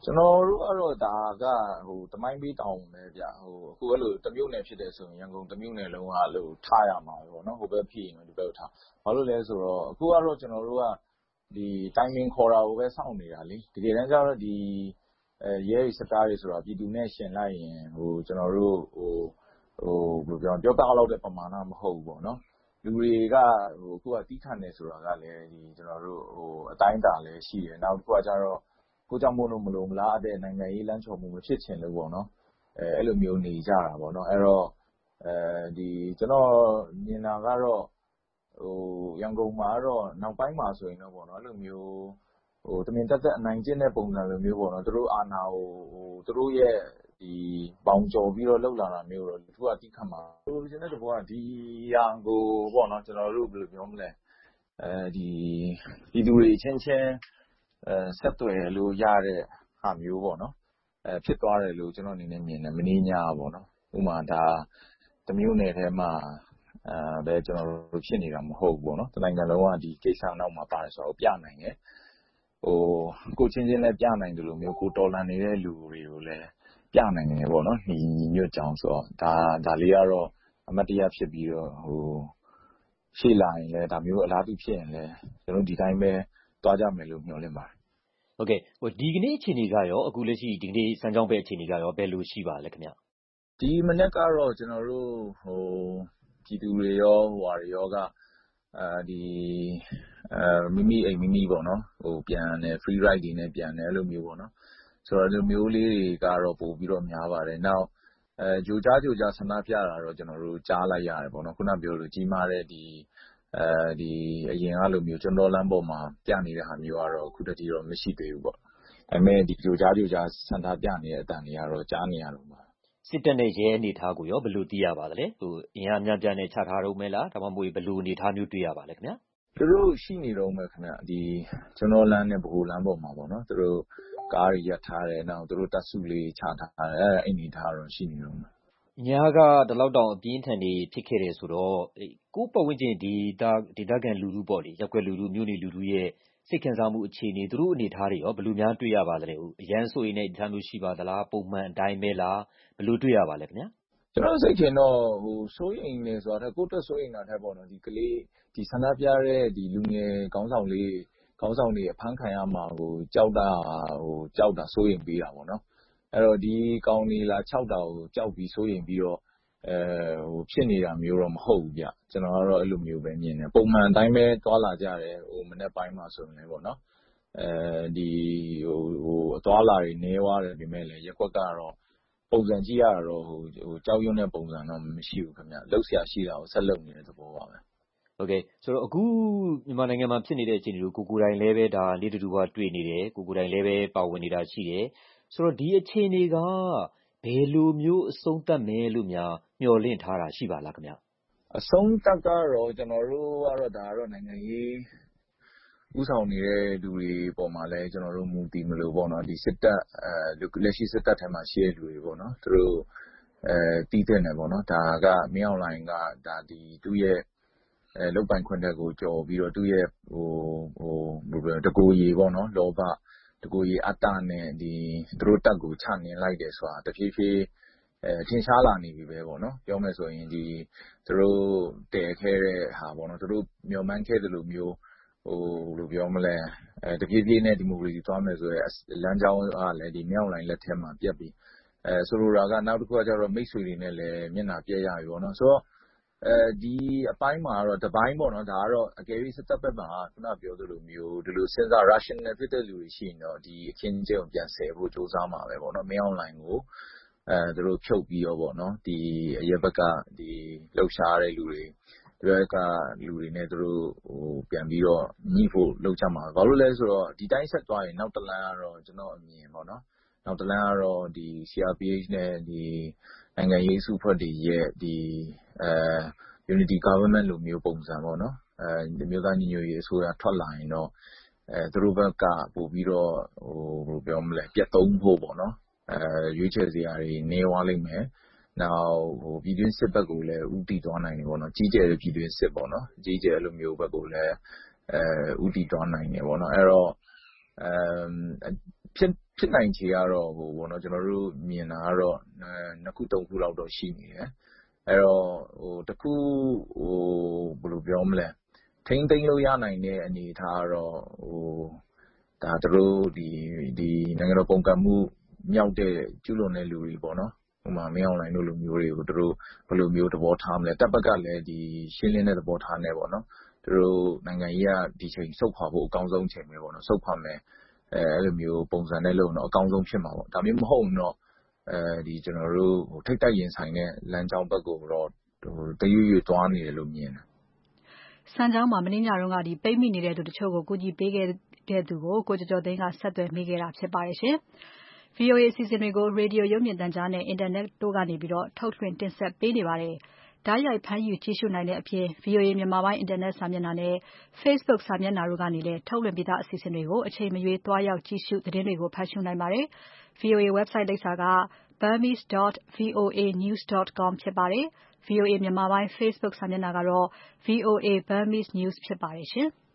ကျွန်တော်တို့ကတော့ဒါကဟိုတမိုင်းပေးတောင်းပဲဗျဟိုအခုအဲ့လိုတမျိုးနယ်ဖြစ်တယ်ဆိုရင်ရန်ကုန်တမျိုးနယ်လုံးကလို့ထားရမှာပေါ့နော်ဟိုဘက်ဖြစ်ရင်ဒီဘက်ထားဘာလို့လဲဆိုတော့အခုကတော့ကျွန်တော်တို့ကဒီတိုင်မင်ခေါ်တာကိုပဲစောင့်နေတာလေတကယ်တမ်းကျတော့ဒီအဲရဲစတားတွေဆိုတာပြည်သူနဲ့ရှင်လိုက်ရင်ဟိုကျွန်တော်တို့ဟိုဟိုဘယ်လိုပြောပြောပြလောက်တဲ့ပမာဏမဟုတ်ဘူးပေါ့နော်လူတွေကဟိုအခုကတီးခံနေဆိုတာကလည်းဒီကျွန်တော်တို့ဟိုအတိုင်းတာလည်းရှိတယ်နောက်တစ်ခုကကျတော့ကိုကြောင့်မို့လို့မလို့မလားတဲ့နိုင်ငံရေးလမ်းချော်မှုမဖြစ်ချင်လို့ပေါ့နော်အဲအဲ့လိုမျိုးနေကြတာပေါ့နော်အဲ့တော့အဲဒီကျွန်တော်မြင်တာကတော့ဟိုရန်ကုန်မှာတော့နောက်ပိုင်းမှာဆိုရင်တော့ပေါ့နော်အဲ့လိုမျိုးဟိုတမင်တက်တက်အနိုင်ကျင့်တဲ့ပုံစံလိုမျိုးပေါ့နော်သူတို့အာဏာကိုဟိုသူတို့ရဲ့ဒီပေါင်ကျော်ပြီးတော့လှုပ်လာတာမျိုးတော့သူကတိခတ်မှာဟိုရှင်တဲ့တဘောကဒီရန်ကိုပေါ့နော်ကျွန်တော်တို့ဘယ်လိုပြောမလဲအဲဒီဒီသူတွေချင်းချင်းအဲဆက်သွယ်လို့ရတဲ့ဟာမျိုးပေါ့နော်အဲဖြစ်သွားတယ်လို့ကျွန်တော်အနေနဲ့မြင်တယ်မင်းညာပေါ့နော်ဥမာဒါတမျိုးနယ်ထဲမှာအဲပဲကျွန်တော်တို့ဖြစ်နေတာမဟုတ်ဘူးပေါ့နော်တနိုင်ငံလုံးကဒီကိစ္စနောက်မှာပါတယ်ဆိုတော့ပြနိုင်တယ်ဟိုကိုချင်းချင်းလည်းပြနိုင်တယ်လို့မျိုးကိုတော်လန်နေတဲ့လူတွေကိုလည်းပြနိုင်တယ်ပေါ့နော်ညီညွတ်ကြောင်ဆိုတော့ဒါဒါလေးကတော့အမတ်တရားဖြစ်ပြီးတော့ဟိုရှေ့လာရင်လည်းဒါမျိုးအလားတူဖြစ်ရင်လည်းကျွန်တော်ဒီတိုင်းပဲတွားကြမယ်လို့မျှော်လင့်ပါတယ်ဟုတ်ကဲ့ဟိုဒီကနေ့အခြေအနေကရောအခုလက်ရှိဒီကနေ့စမ်းချောင်းပဲအခြေအနေကရောဘယ်လိုရှိပါလဲခင်ဗျဒီမနေ့ကတော့ကျွန်တော်တို့ဟိုပြည်သူတွေရောဟိုဟာတွေရောကအာဒီအာမိမိအိမ်မိမိပေါ့နော်ဟိုပြန်တယ် free ride တွေနဲ့ပြန်တယ်အဲ့လိုမျိုးပေါ့နော်ဆိုတော့ဒီမျိုးလေးတွေကတော့ပို့ပြီးတော့များပါတယ်နောက်အဲဂျိုကြားဂျိုကြားဆန္ဒပြတာတော့ကျွန်တော်တို့ကြားလိုက်ရတယ်ပေါ့နော်ခုနပြောလို့ကြီးမားတဲ့ဒီအဲဒီအရင်ကလိုမျိုးကျွန်တော်လမ်းပေါ်မှာပြနေတဲ့ဟာမျိုးကတော့အခုတည်းကတော့မရှိသေးဘူးပေါ့ဒါပေမဲ့ဒီဂျိုကြားဂျိုကြားဆန္ဒပြနေတဲ့အတန်တွေကတော့ကြားနေရတော့မှာစစ်တပ်နဲ့ရဲအနေထားကိုရောဘယ်လိုသိရပါသလဲဟိုအင်အားများပြားနဲ့ချထားတော့မဲလားဒါမှမဟုတ်ဘယ်လိုအနေထားမျိုးတွေ့ရပါလဲခင်ဗျာသူတို့ရှိနေတော့မယ်ခင်ဗျဒီကျွန်တော်လမ်းနဲ့ဗဟိုလမ်းပေါ်မှာပေါ့နော်သူတို့ကားတွေရပ်ထားတယ်နောက်သူတို့တပ်စုလေးချထားတယ်အဲ့အနေထားတော့ရှိနေတော့မယ်ညာကဒီလောက်တောင်အပြင်းထန်နေဖြစ်ခဲ့တယ်ဆိုတော့ကိုပတ်ဝန်းကျင်ဒီတာဒေသခံလူလူပေါ့လေရက်ွက်လူလူမြို့နေလူလူရဲ့စိတ်ခံစားမှုအခြေအနေသူတို့အနေထားတွေရောဘယ်လိုများတွေ့ရပါသလဲဟိုအရန်ဆိုရင်လည်းဒီမျိုးရှိပါသလားပုံမှန်အတိုင်းပဲလားဘယ်လိုတွေ့ရပါလဲခင်ဗျာကျွန်တော်စိတ်ထင်တော့ဟိုစိုးရိမ်နေဆိုတာကိုယ့်အတွက်စိုးရိမ်တာထက်ပေါ့နော်ဒီကလေးဒီဆန္ဒပြတဲ့ဒီလူငယ်ခေါင်းဆောင်လေးခေါင်းဆောင်တွေအဖမ်းခံရမှာကိုကြောက်တာဟိုကြောက်တာစိုးရိမ်ပေးတာပေါ့နော်အဲ့တော့ဒီကောင်နေလာ၆တာကိုကြောက်ပြီးစိုးရိမ်ပြီးတော့အဲဟိုဖြစ်နေတာမျိုးတော့မဟုတ်ဘူးဗျကျွန်တော်ကတော့အဲ့လိုမျိုးပဲမြင်တယ်ပုံမှန်အတိုင်းပဲတွာလာကြတယ်ဟိုမနေ့ပိုင်းမှာဆိုရင်လည်းပေါ့နော်အဲဒီဟိုဟိုအသွားလာတွေနေသွားတယ်ဒီမဲ့လည်းရက်ွက်ကတော့ပုံစံကြည့်ရတော့ဟိုဟိုကြောက်ရွံ့တဲ့ပုံစံတော့မရှိဘူးခင်ဗျလှုပ်ရှားရှိတာကိုဆက်လုပ်နေတဲ့သဘောပါပဲဟုတ်ကဲ့ဆိုတော့အခုမြန်မာနိုင်ငံမှာဖြစ်နေတဲ့အခြေအနေကိုကိုကိုယ်တိုင်လည်းပဲဒါလေးတူတူကတွေ့နေတယ်ကိုကိုယ်တိုင်လည်းပဲပါဝင်နေတာရှိတယ်ဆိုတော့ဒီအခြေအနေကဘယ်လိုမျိုးအဆုံးသတ်မယ်လို့များမျှော်လင့်ထားတာရှိပါလားခင်ဗျအဆုံးသတ်ကတော့ကျွန်တော်တို့ကတော့ဒါကတော့နိုင်ငံရေးဥဆောင်နေတဲ့လူတွေပေါ်မှာလည်းကျွန်တော်တို့မူတည်မလို့ပေါ့နော်ဒီစစ်တပ်အဲလက်ရှိစစ်တပ်ထဲမှာရှိတဲ့လူတွေပေါ့နော်သူတို့အဲတီးတဲ့နေပေါ့နော်ဒါကမင်းအောင်လိုင်းကဒါဒီသူ့ရဲ့အဲလုတ်ပိုင်ခွင့်တဲ့ကိုကြော်ပြီးတော့သူ့ရဲ့ဟိုဟိုဘယ်လိုတကူရီပေါ့နော်လောဘတကူရီအတ္တနဲ့ဒီသူတို့တက်ကိုချနေလိုက်တယ်ဆိုတာတဖြည်းဖြည်းအဲထင်ရှားလာနေပြီပဲပေါ့နော်ပြောမယ်ဆိုရင်ဒီသူတို့တည်ခဲ့တဲ့ဟာပေါ့နော်သူတို့မျှော်မှန်းခဲ့သလိုမျိုးဟိုဘယ်လိုပြောမလဲအဲတပြေးပြေးနဲ့ဒီမိုကရေစီသွားမယ်ဆိုရဲလမ်းကြောင်းကလည်းဒီမြောက်လိုင်းလက်ထက်မှာပြတ်ပြီးအဲဆိုလိုတာကနောက်တစ်ခုကကျတော့မိတ်ဆွေတွေနဲ့လည်းမျက်နှာပြက်ရပြီပေါ့နော်ဆိုတော့အဲဒီအပိုင်းမှာတော့တပိုင်းပေါ့နော်ဒါကတော့အကယ်၍စစ်တပ်ဘက်မှာခုနပြောသလိုမျိုးဒီလိုစဉ်းစား rational ဖြစ်တဲ့လူတွေရှိရင်တော့ဒီအခင်းကျင်းကိုပြန်ဆယ်ဖို့စူးစမ်းမှာပဲပေါ့နော်မြောက်လိုင်းကိုအဲသူတို့ဖြုတ်ပြီးတော့ပေါ့နော်ဒီအရက်ဘက်ကဒီလှုပ်ရှားတဲ့လူတွေဒီဘက်ကလူတွေနဲ့သူတို့ဟိုပြန်ပြီးတော့ညှိဖို့လှုပ်ချမှာဘာလို့လဲဆိုတော့ဒီတိုင်းဆက်သွားရင်နောက်တလမ်းကတော့ကျွန်တော်အမြင်ပေါ့နော်နောက်တလမ်းကတော့ဒီ C R P H နဲ့ဒီနိုင်ငံရေးစုဖွဲ့တွေရဲ့ဒီအဲ unity government လိုမျိုးပုံစံပေါ့နော်အဲဒီမျိုးသားညီညွတ်ရေးအစိုးရထွက်လာရင်တော့အဲသူတို့ဘက်ကပို့ပြီးတော့ဟိုဘယ်လိုပြောမလဲပြတ်သုံးဖို့ပေါ့နော်အဲရွေးချယ်စရာတွေနေသွားလိမ့်မယ်နောက်ဟိုပြည်တွင်းစစ်ဘက်ကိုလည်းဥတီသွားနိုင်တယ်ပေါ့နော်ကြီးကျယ်တဲ့ပြည်တွင်းစစ်ပေါ့နော်ကြီးကျယ်လိုမျိုးဘက်ကိုလည်းအဲဥတီသွားနိုင်တယ်ပေါ့နော်အဲ့တော့အဲဖြစ်ဖြစ်နိုင်ခြေကတော့ဟိုဘောနော်ကျွန်တော်တို့မြင်တာကတော့နှစ်ခုသုံးခုလောက်တော့ရှိနေတယ်အဲ့တော့ဟိုတစ်ခုဟိုဘယ်လိုပြောမလဲထိမ့်သိမ့်လို့ရနိုင်တဲ့အနေအထားကတော့ဟိုဒါတို့ဒီဒီနိုင်ငံတော်ပုံကမှုမြောက်တဲ့ကျူးလွန်တဲ့လူတွေပေါ့နော်ဟိုမှာမင်းအောင်လိုင်းတို့လူမျိုးတွေကိုတို့ဘယ်လိုမျိုးသဘောထားမလဲတပ်ဘက်ကလည်းဒီရှင်းလင်းတဲ့သဘောထားနေပေါ့နော်တို့နိုင်ငံကြီးကဒီချိန်စုပ်ခွာဖို့အကောင်းဆုံးချိန်ပဲပေါ့နော်စုပ်ခွာမယ်အဲအဲ့လိုမျိုးပုံစံနဲ့လို့တော့အကောင်းဆုံးဖြစ်မှာပေါ့ဒါမျိုးမဟုတ်တော့အဲဒီကျွန်တော်တို့ဟိုထိတ်တိုက်ရင်ဆိုင်တဲ့လမ်းကြောင်းဘက်ကိုတော့ဟိုတရွရွသွားနေတယ်လို့မြင်တယ်စံကြောင်းမှာမင်းညရုံးကဒီပိတ်မိနေတဲ့သူတချို့ကိုကူညီပေးခဲ့တဲ့သူကိုကိုကျော်ကျော်သိန်းကဆက်သွယ်မိခဲ့တာဖြစ်ပါတယ်ရှင်။ V O A အစီအစဉ်တွေကို Radio ရုပ်မြင်သံကြားနဲ့ Internet တို့ကနေပြီးတော့ထုတ်လွှင့်တင်ဆက်ပေးနေပါတယ်။ဓာတ်ရိုက်ဖမ်းယူကြည့်ရှုနိုင်တဲ့အပြင် V O A မြန်မာပိုင်း Internet စာမျက်နှာနဲ့ Facebook စာမျက်နှာတို့ကနေလည်းထုတ်လွှင့်ပြီးသားအစီအစဉ်တွေကိုအချိန်မရွေးသွားရောက်ကြည့်ရှုသတင်းတွေကိုဖတ်ရှုနိုင်ပါတယ်။ V O A website လိပ်စာက burmese dot voa news dot com ဖြစ်ပါတယ်။ V O A မြန်မာပိုင်း Facebook စာမျက်နှာကတော့ V O A Burmese News ဖြစ်ပါတယ်ရှင်။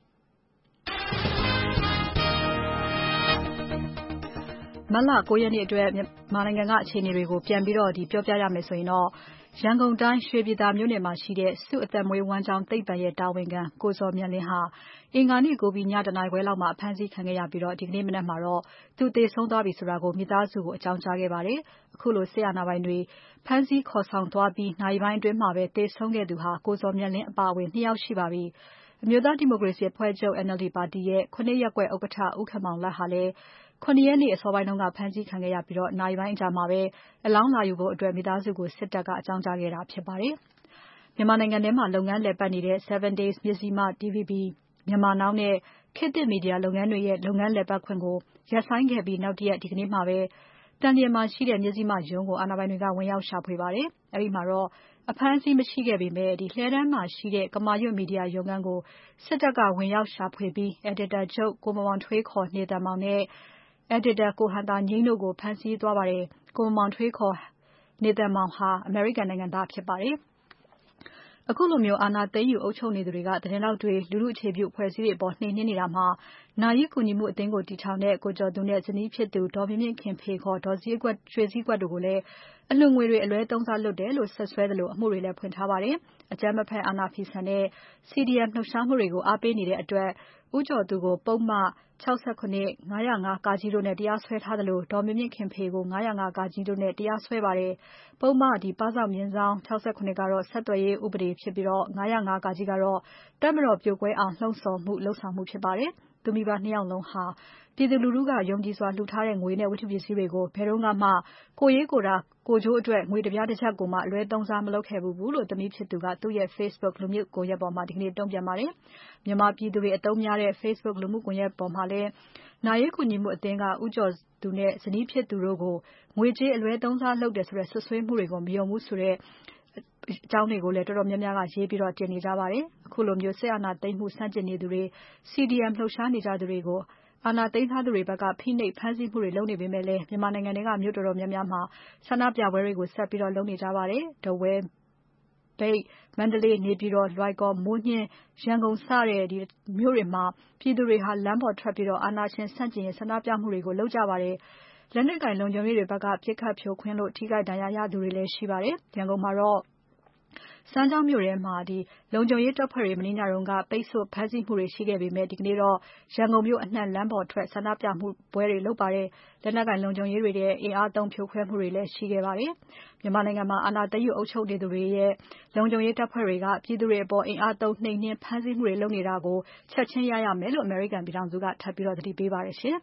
မတ်လ၉ရက်နေ့အတွက်မြန်မာနိုင်ငံကအခြေအနေတွေကိုပြန်ပြီးတော့ဒီပြောပြရမယ်ဆိုရင်တော့ရန်ကုန်တိုင်းရွှေပြည်သာမြို့နယ်မှာရှိတဲ့စုအသက်မွေးဝမ်းကျောင်းသိပ္ပံရဲ့တာဝန်ခံကိုဇော်မြတ်လင်းဟာအင်္ဂါနေ့ကိုပြီးညတနာရီခွဲလောက်မှာအဖမ်းဆီးခံခဲ့ရပြီးတော့ဒီကနေ့မနက်မှာတော့သူသေဆုံးသွားပြီဆိုတာကိုမိသားစုကိုအကြောင်းကြားခဲ့ပါတယ်။အခုလိုဆေးအာဏာပိုင်တွေဖမ်းဆီးခေါ်ဆောင်သွားပြီးနိုင်ပိုင်းအတွင်းမှာပဲသေဆုံးခဲ့သူဟာကိုဇော်မြတ်လင်းအပါအဝင်နှစ်ယောက်ရှိပါပြီ။အမျိုးသားဒီမိုကရေစီအဖွဲ့ချုပ် N L D ပါတီရဲ့ခုနှစ်ရပ်ကွက်ဥက္ကဋ္ဌဦးခင်မောင်လတ်ဟာလည်းခုနှစ်ရက်နေ့အစောပိုင်းတုန်းကဖမ်းဆီးခံခဲ့ရပြီးတော့နိုင်ပိုင်းအကြာမှာပဲအလောင်းလာယူဖို့အတွက်မိသားစုကိုစစ်တပ်ကအကြောင်းကြားခဲ့တာဖြစ်ပါတယ်။မြန်မာနိုင်ငံထဲမှာလုပ်ငန်းလည်ပတ်နေတဲ့ seven days မြစည်းမ T V B မြန်မာနောင်နဲ့ခေတ်သစ်မီဒီယာလုပ်ငန်းတွေရဲ့လုပ်ငန်းလည်ပတ်ခွင့်ကိုရပ်ဆိုင်းခဲ့ပြီးနောက်တရက်ဒီကနေ့မှာပဲတန်လျင်မှာရှိတဲ့မြစည်းမရုံးကိုအာဏာပိုင်တွေကဝင်ရောက်ရှာဖွေပါတယ်။အဲဒီမှာတော့အဖမ်းအဆီးမရှိခဲ့ပေမဲ့ဒီလှည်းတန်းမှာရှိတဲ့ကမာရွတ်မီဒီယာရုံးခန်းကိုစစ်တပ်ကဝင်ရောက်ရှာဖွေပြီး editor ချုပ်ကိုမောင်မောင်ထွေးခေါ်နေတန်မောင်နဲ့ editor ကိုဟန်တာငိမ့်တို့ကိုဖမ်းဆီးသွားပါတယ်။ကိုမောင်မောင်ထွေးခေါ်နေတန်မောင်ဟာအမေရိကန်နိုင်ငံသားဖြစ်ပါတယ်။အခုလိုမျိုးအာဏာသိမ်းယူအုပ်ချုပ်နေသူတွေကသတင်းတောက်တွေလူလူအခြေပြုအဖွဲ့အစည်းတွေအပေါ်နှိမ်နင်းနေတာမှာနာရီကူညီမှုအသင်းကိုတည်ထောင်တဲ့ကိုကျော်သူနဲ့ဇနီးဖြစ်သူဒေါ်မြင့်မြင့်ခင်ဖေခေါ်ဒေါ်စည်းကွက်ရွှေစည်းကွက်တို့ကိုလည်းအလှငွေတွေအလွဲသုံးစားလုပ်တယ်လို့ဆက်ဆွဲတယ်လို့အမှုတွေလည်းဖွင့်ထားပါတယ်။အကြမ်းမဖက်အာဏာဖီဆန်တဲ့ C D M လှုပ်ရှားမှုတွေကိုအားပေးနေတဲ့အတွက်ဦးကျော်သူကိုပုံမှန်၆၇ ၅၀၅ ကကြီးတို့နဲ့တရားစွဲထားတယ်လို့ဒေါ်မြင့်မြင့်ခင်ဖေကို၅၀၅ ကကြီးတို့နဲ့တရားစွဲပါတယ်။ပုံမှန်ဒီပစောက်မြင်းဆောင်၆၇ကတော့ဆက်သွယ်ရေးဥပဒေဖြစ်ပြီးတော့၅၀၅ ကကြီးကတော့တပ်မတော်ပြိုကွဲအောင်လှုံ့ဆော်မှုလှုံ့ဆော်မှုဖြစ်ပါတယ်။သူမိဘနှစ်ယောက်လုံးဟာပြည်သူလူထုကယုံကြည်စွာလှူထားတဲ့ငွေနဲ့ဝတ္ထုပစ္စည်းတွေကိုဘယ်တော့မှကိုရေးကိုတာကိုကျိုးအတွက်ငွေတပြားတစ်ချက်ကိုမှအလွဲသုံးစားမလုပ်ခဲ့ဘူးလို့သမီးဖြစ်သူကသူ့ရဲ့ Facebook လူမှုကွန်ရက်ပေါ်မှာဒီကနေ့တုံ့ပြန်ပါတယ်။မြန်မာပြည်သူတွေအသုံးများတဲ့ Facebook လူမှုကွန်ရက်ပေါ်မှာလည်းနာရေးကူညီမှုအသင်းကဦးကျော်သူနဲ့ဇနီးဖြစ်သူတို့ကိုငွေကြေးအလွဲသုံးစားလုပ်တယ်ဆိုတဲ့ဆွဆွဲမှုတွေကိုမယုံဘူးဆိုတဲ့အကြောင်းတွေကိုလည်းတော်တော်များများကရေးပြီးတော့တင်နေကြပါတယ်။အခုလိုမျိုးဆက်အာဏာသိမ်းမှုစန့်ကျင်နေသူတွေ C D M လှုပ်ရှားနေကြသူတွေကိုအာဏာသိမ်းထားသူတွေဘက်ကဖိနှိပ်ဖမ်းဆီးမှုတွေလုပ်နေပေမဲ့လည်းမြန်မာနိုင်ငံတွေကမြို့တော်တော်များများမှာဆန္ဒပြပွဲတွေကိုဆက်ပြီးတော့လုပ်နေကြပါတယ်။ထားဝယ်မြိတ်မန္တလေးနေပြည်တော်လွိုင်ကော်မိုးညှင်းရန်ကုန်စတဲ့ဒီမြို့တွေမှာပြည်သူတွေဟာလမ်းပေါ်ထွက်ပြီးတော့အာဏာရှင်ဆန့်ကျင်ရေးဆန္ဒပြမှုတွေကိုလုပ်ကြပါတယ်။လက်နက်ကင်လုံခြုံရေးတွေဘက်ကပြစ်ခတ်ဖြိုခွင်းလို့ထိခိုက်ဒဏ်ရာရသူတွေလည်းရှိပါတယ်။ရန်ကုန်မှာတော့စမ်းချောင်းမြို့ထဲမှာဒီလုံခြုံရေးတပ်ဖွဲ့တွေမင်းညရုံကပိတ်ဆို့ဖမ်းဆီးမှုတွေရှိခဲ့ပေမဲ့ဒီကနေ့တော့ရန်ကုန်မြို့အနှံ့လမ်းပေါ်ထွက်ဆန္ဒပြမှုပွဲတွေလုပ်ပါတယ်။လက်နက်ကင်လုံခြုံရေးတွေရဲ့အင်အားသုံးဖြိုခွဲမှုတွေလည်းရှိခဲ့ပါတယ်။မြန်မာနိုင်ငံမှာအာဏာသိမ်းယူအုပ်ချုပ်နေသူတွေရဲ့လုံခြုံရေးတပ်ဖွဲ့တွေကပြည်သူတွေအပေါ်အင်အားသုံးနှိမ်နင်းဖမ်းဆီးမှုတွေလုပ်နေတာကိုချက်ချင်းရရမယ်လို့အမေရိကန်ပြည်ထောင်စုကထပ်ပြီးတော့သတိပေးပါတယ်ရှင်။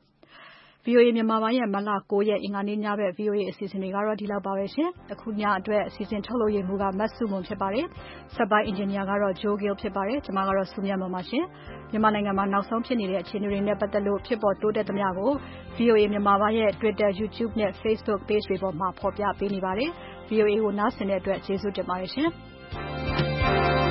V O A မြန်မာပိုင်းရဲ့မတ်လ၉ရက်အင်္ဂါနေ့ညဘက် V O A အစီအစဉ်တွေကတော့ဒီလောက်ပါပဲရှင်။အခုညအတွက်အစီအစဉ်ထုတ်လုပ်ရမှုကမတ်စုမွန်ဖြစ်ပါတယ်။ဆက်ပိုင်းအင်ဂျင်နီယာကတော့ Joe Gill ဖြစ်ပါတယ်။ကျွန်မကတော့စုမြတ်မွန်ပါရှင်။မြန်မာနိုင်ငံမှာနောက်ဆုံးဖြစ်နေတဲ့အခြေအနေတွေနဲ့ပတ်သက်လို့ဖြစ်ပေါ်တိုးတက်သမျှကို V O A မြန်မာပိုင်းရဲ့ Twitter, YouTube နဲ့ Facebook Page တွေပေါ်မှာဖော်ပြပေးနေပါတယ်။ V O A ကိုနားဆင်တဲ့အတွက်ကျေးဇူးတင်ပါတယ်ရှင်။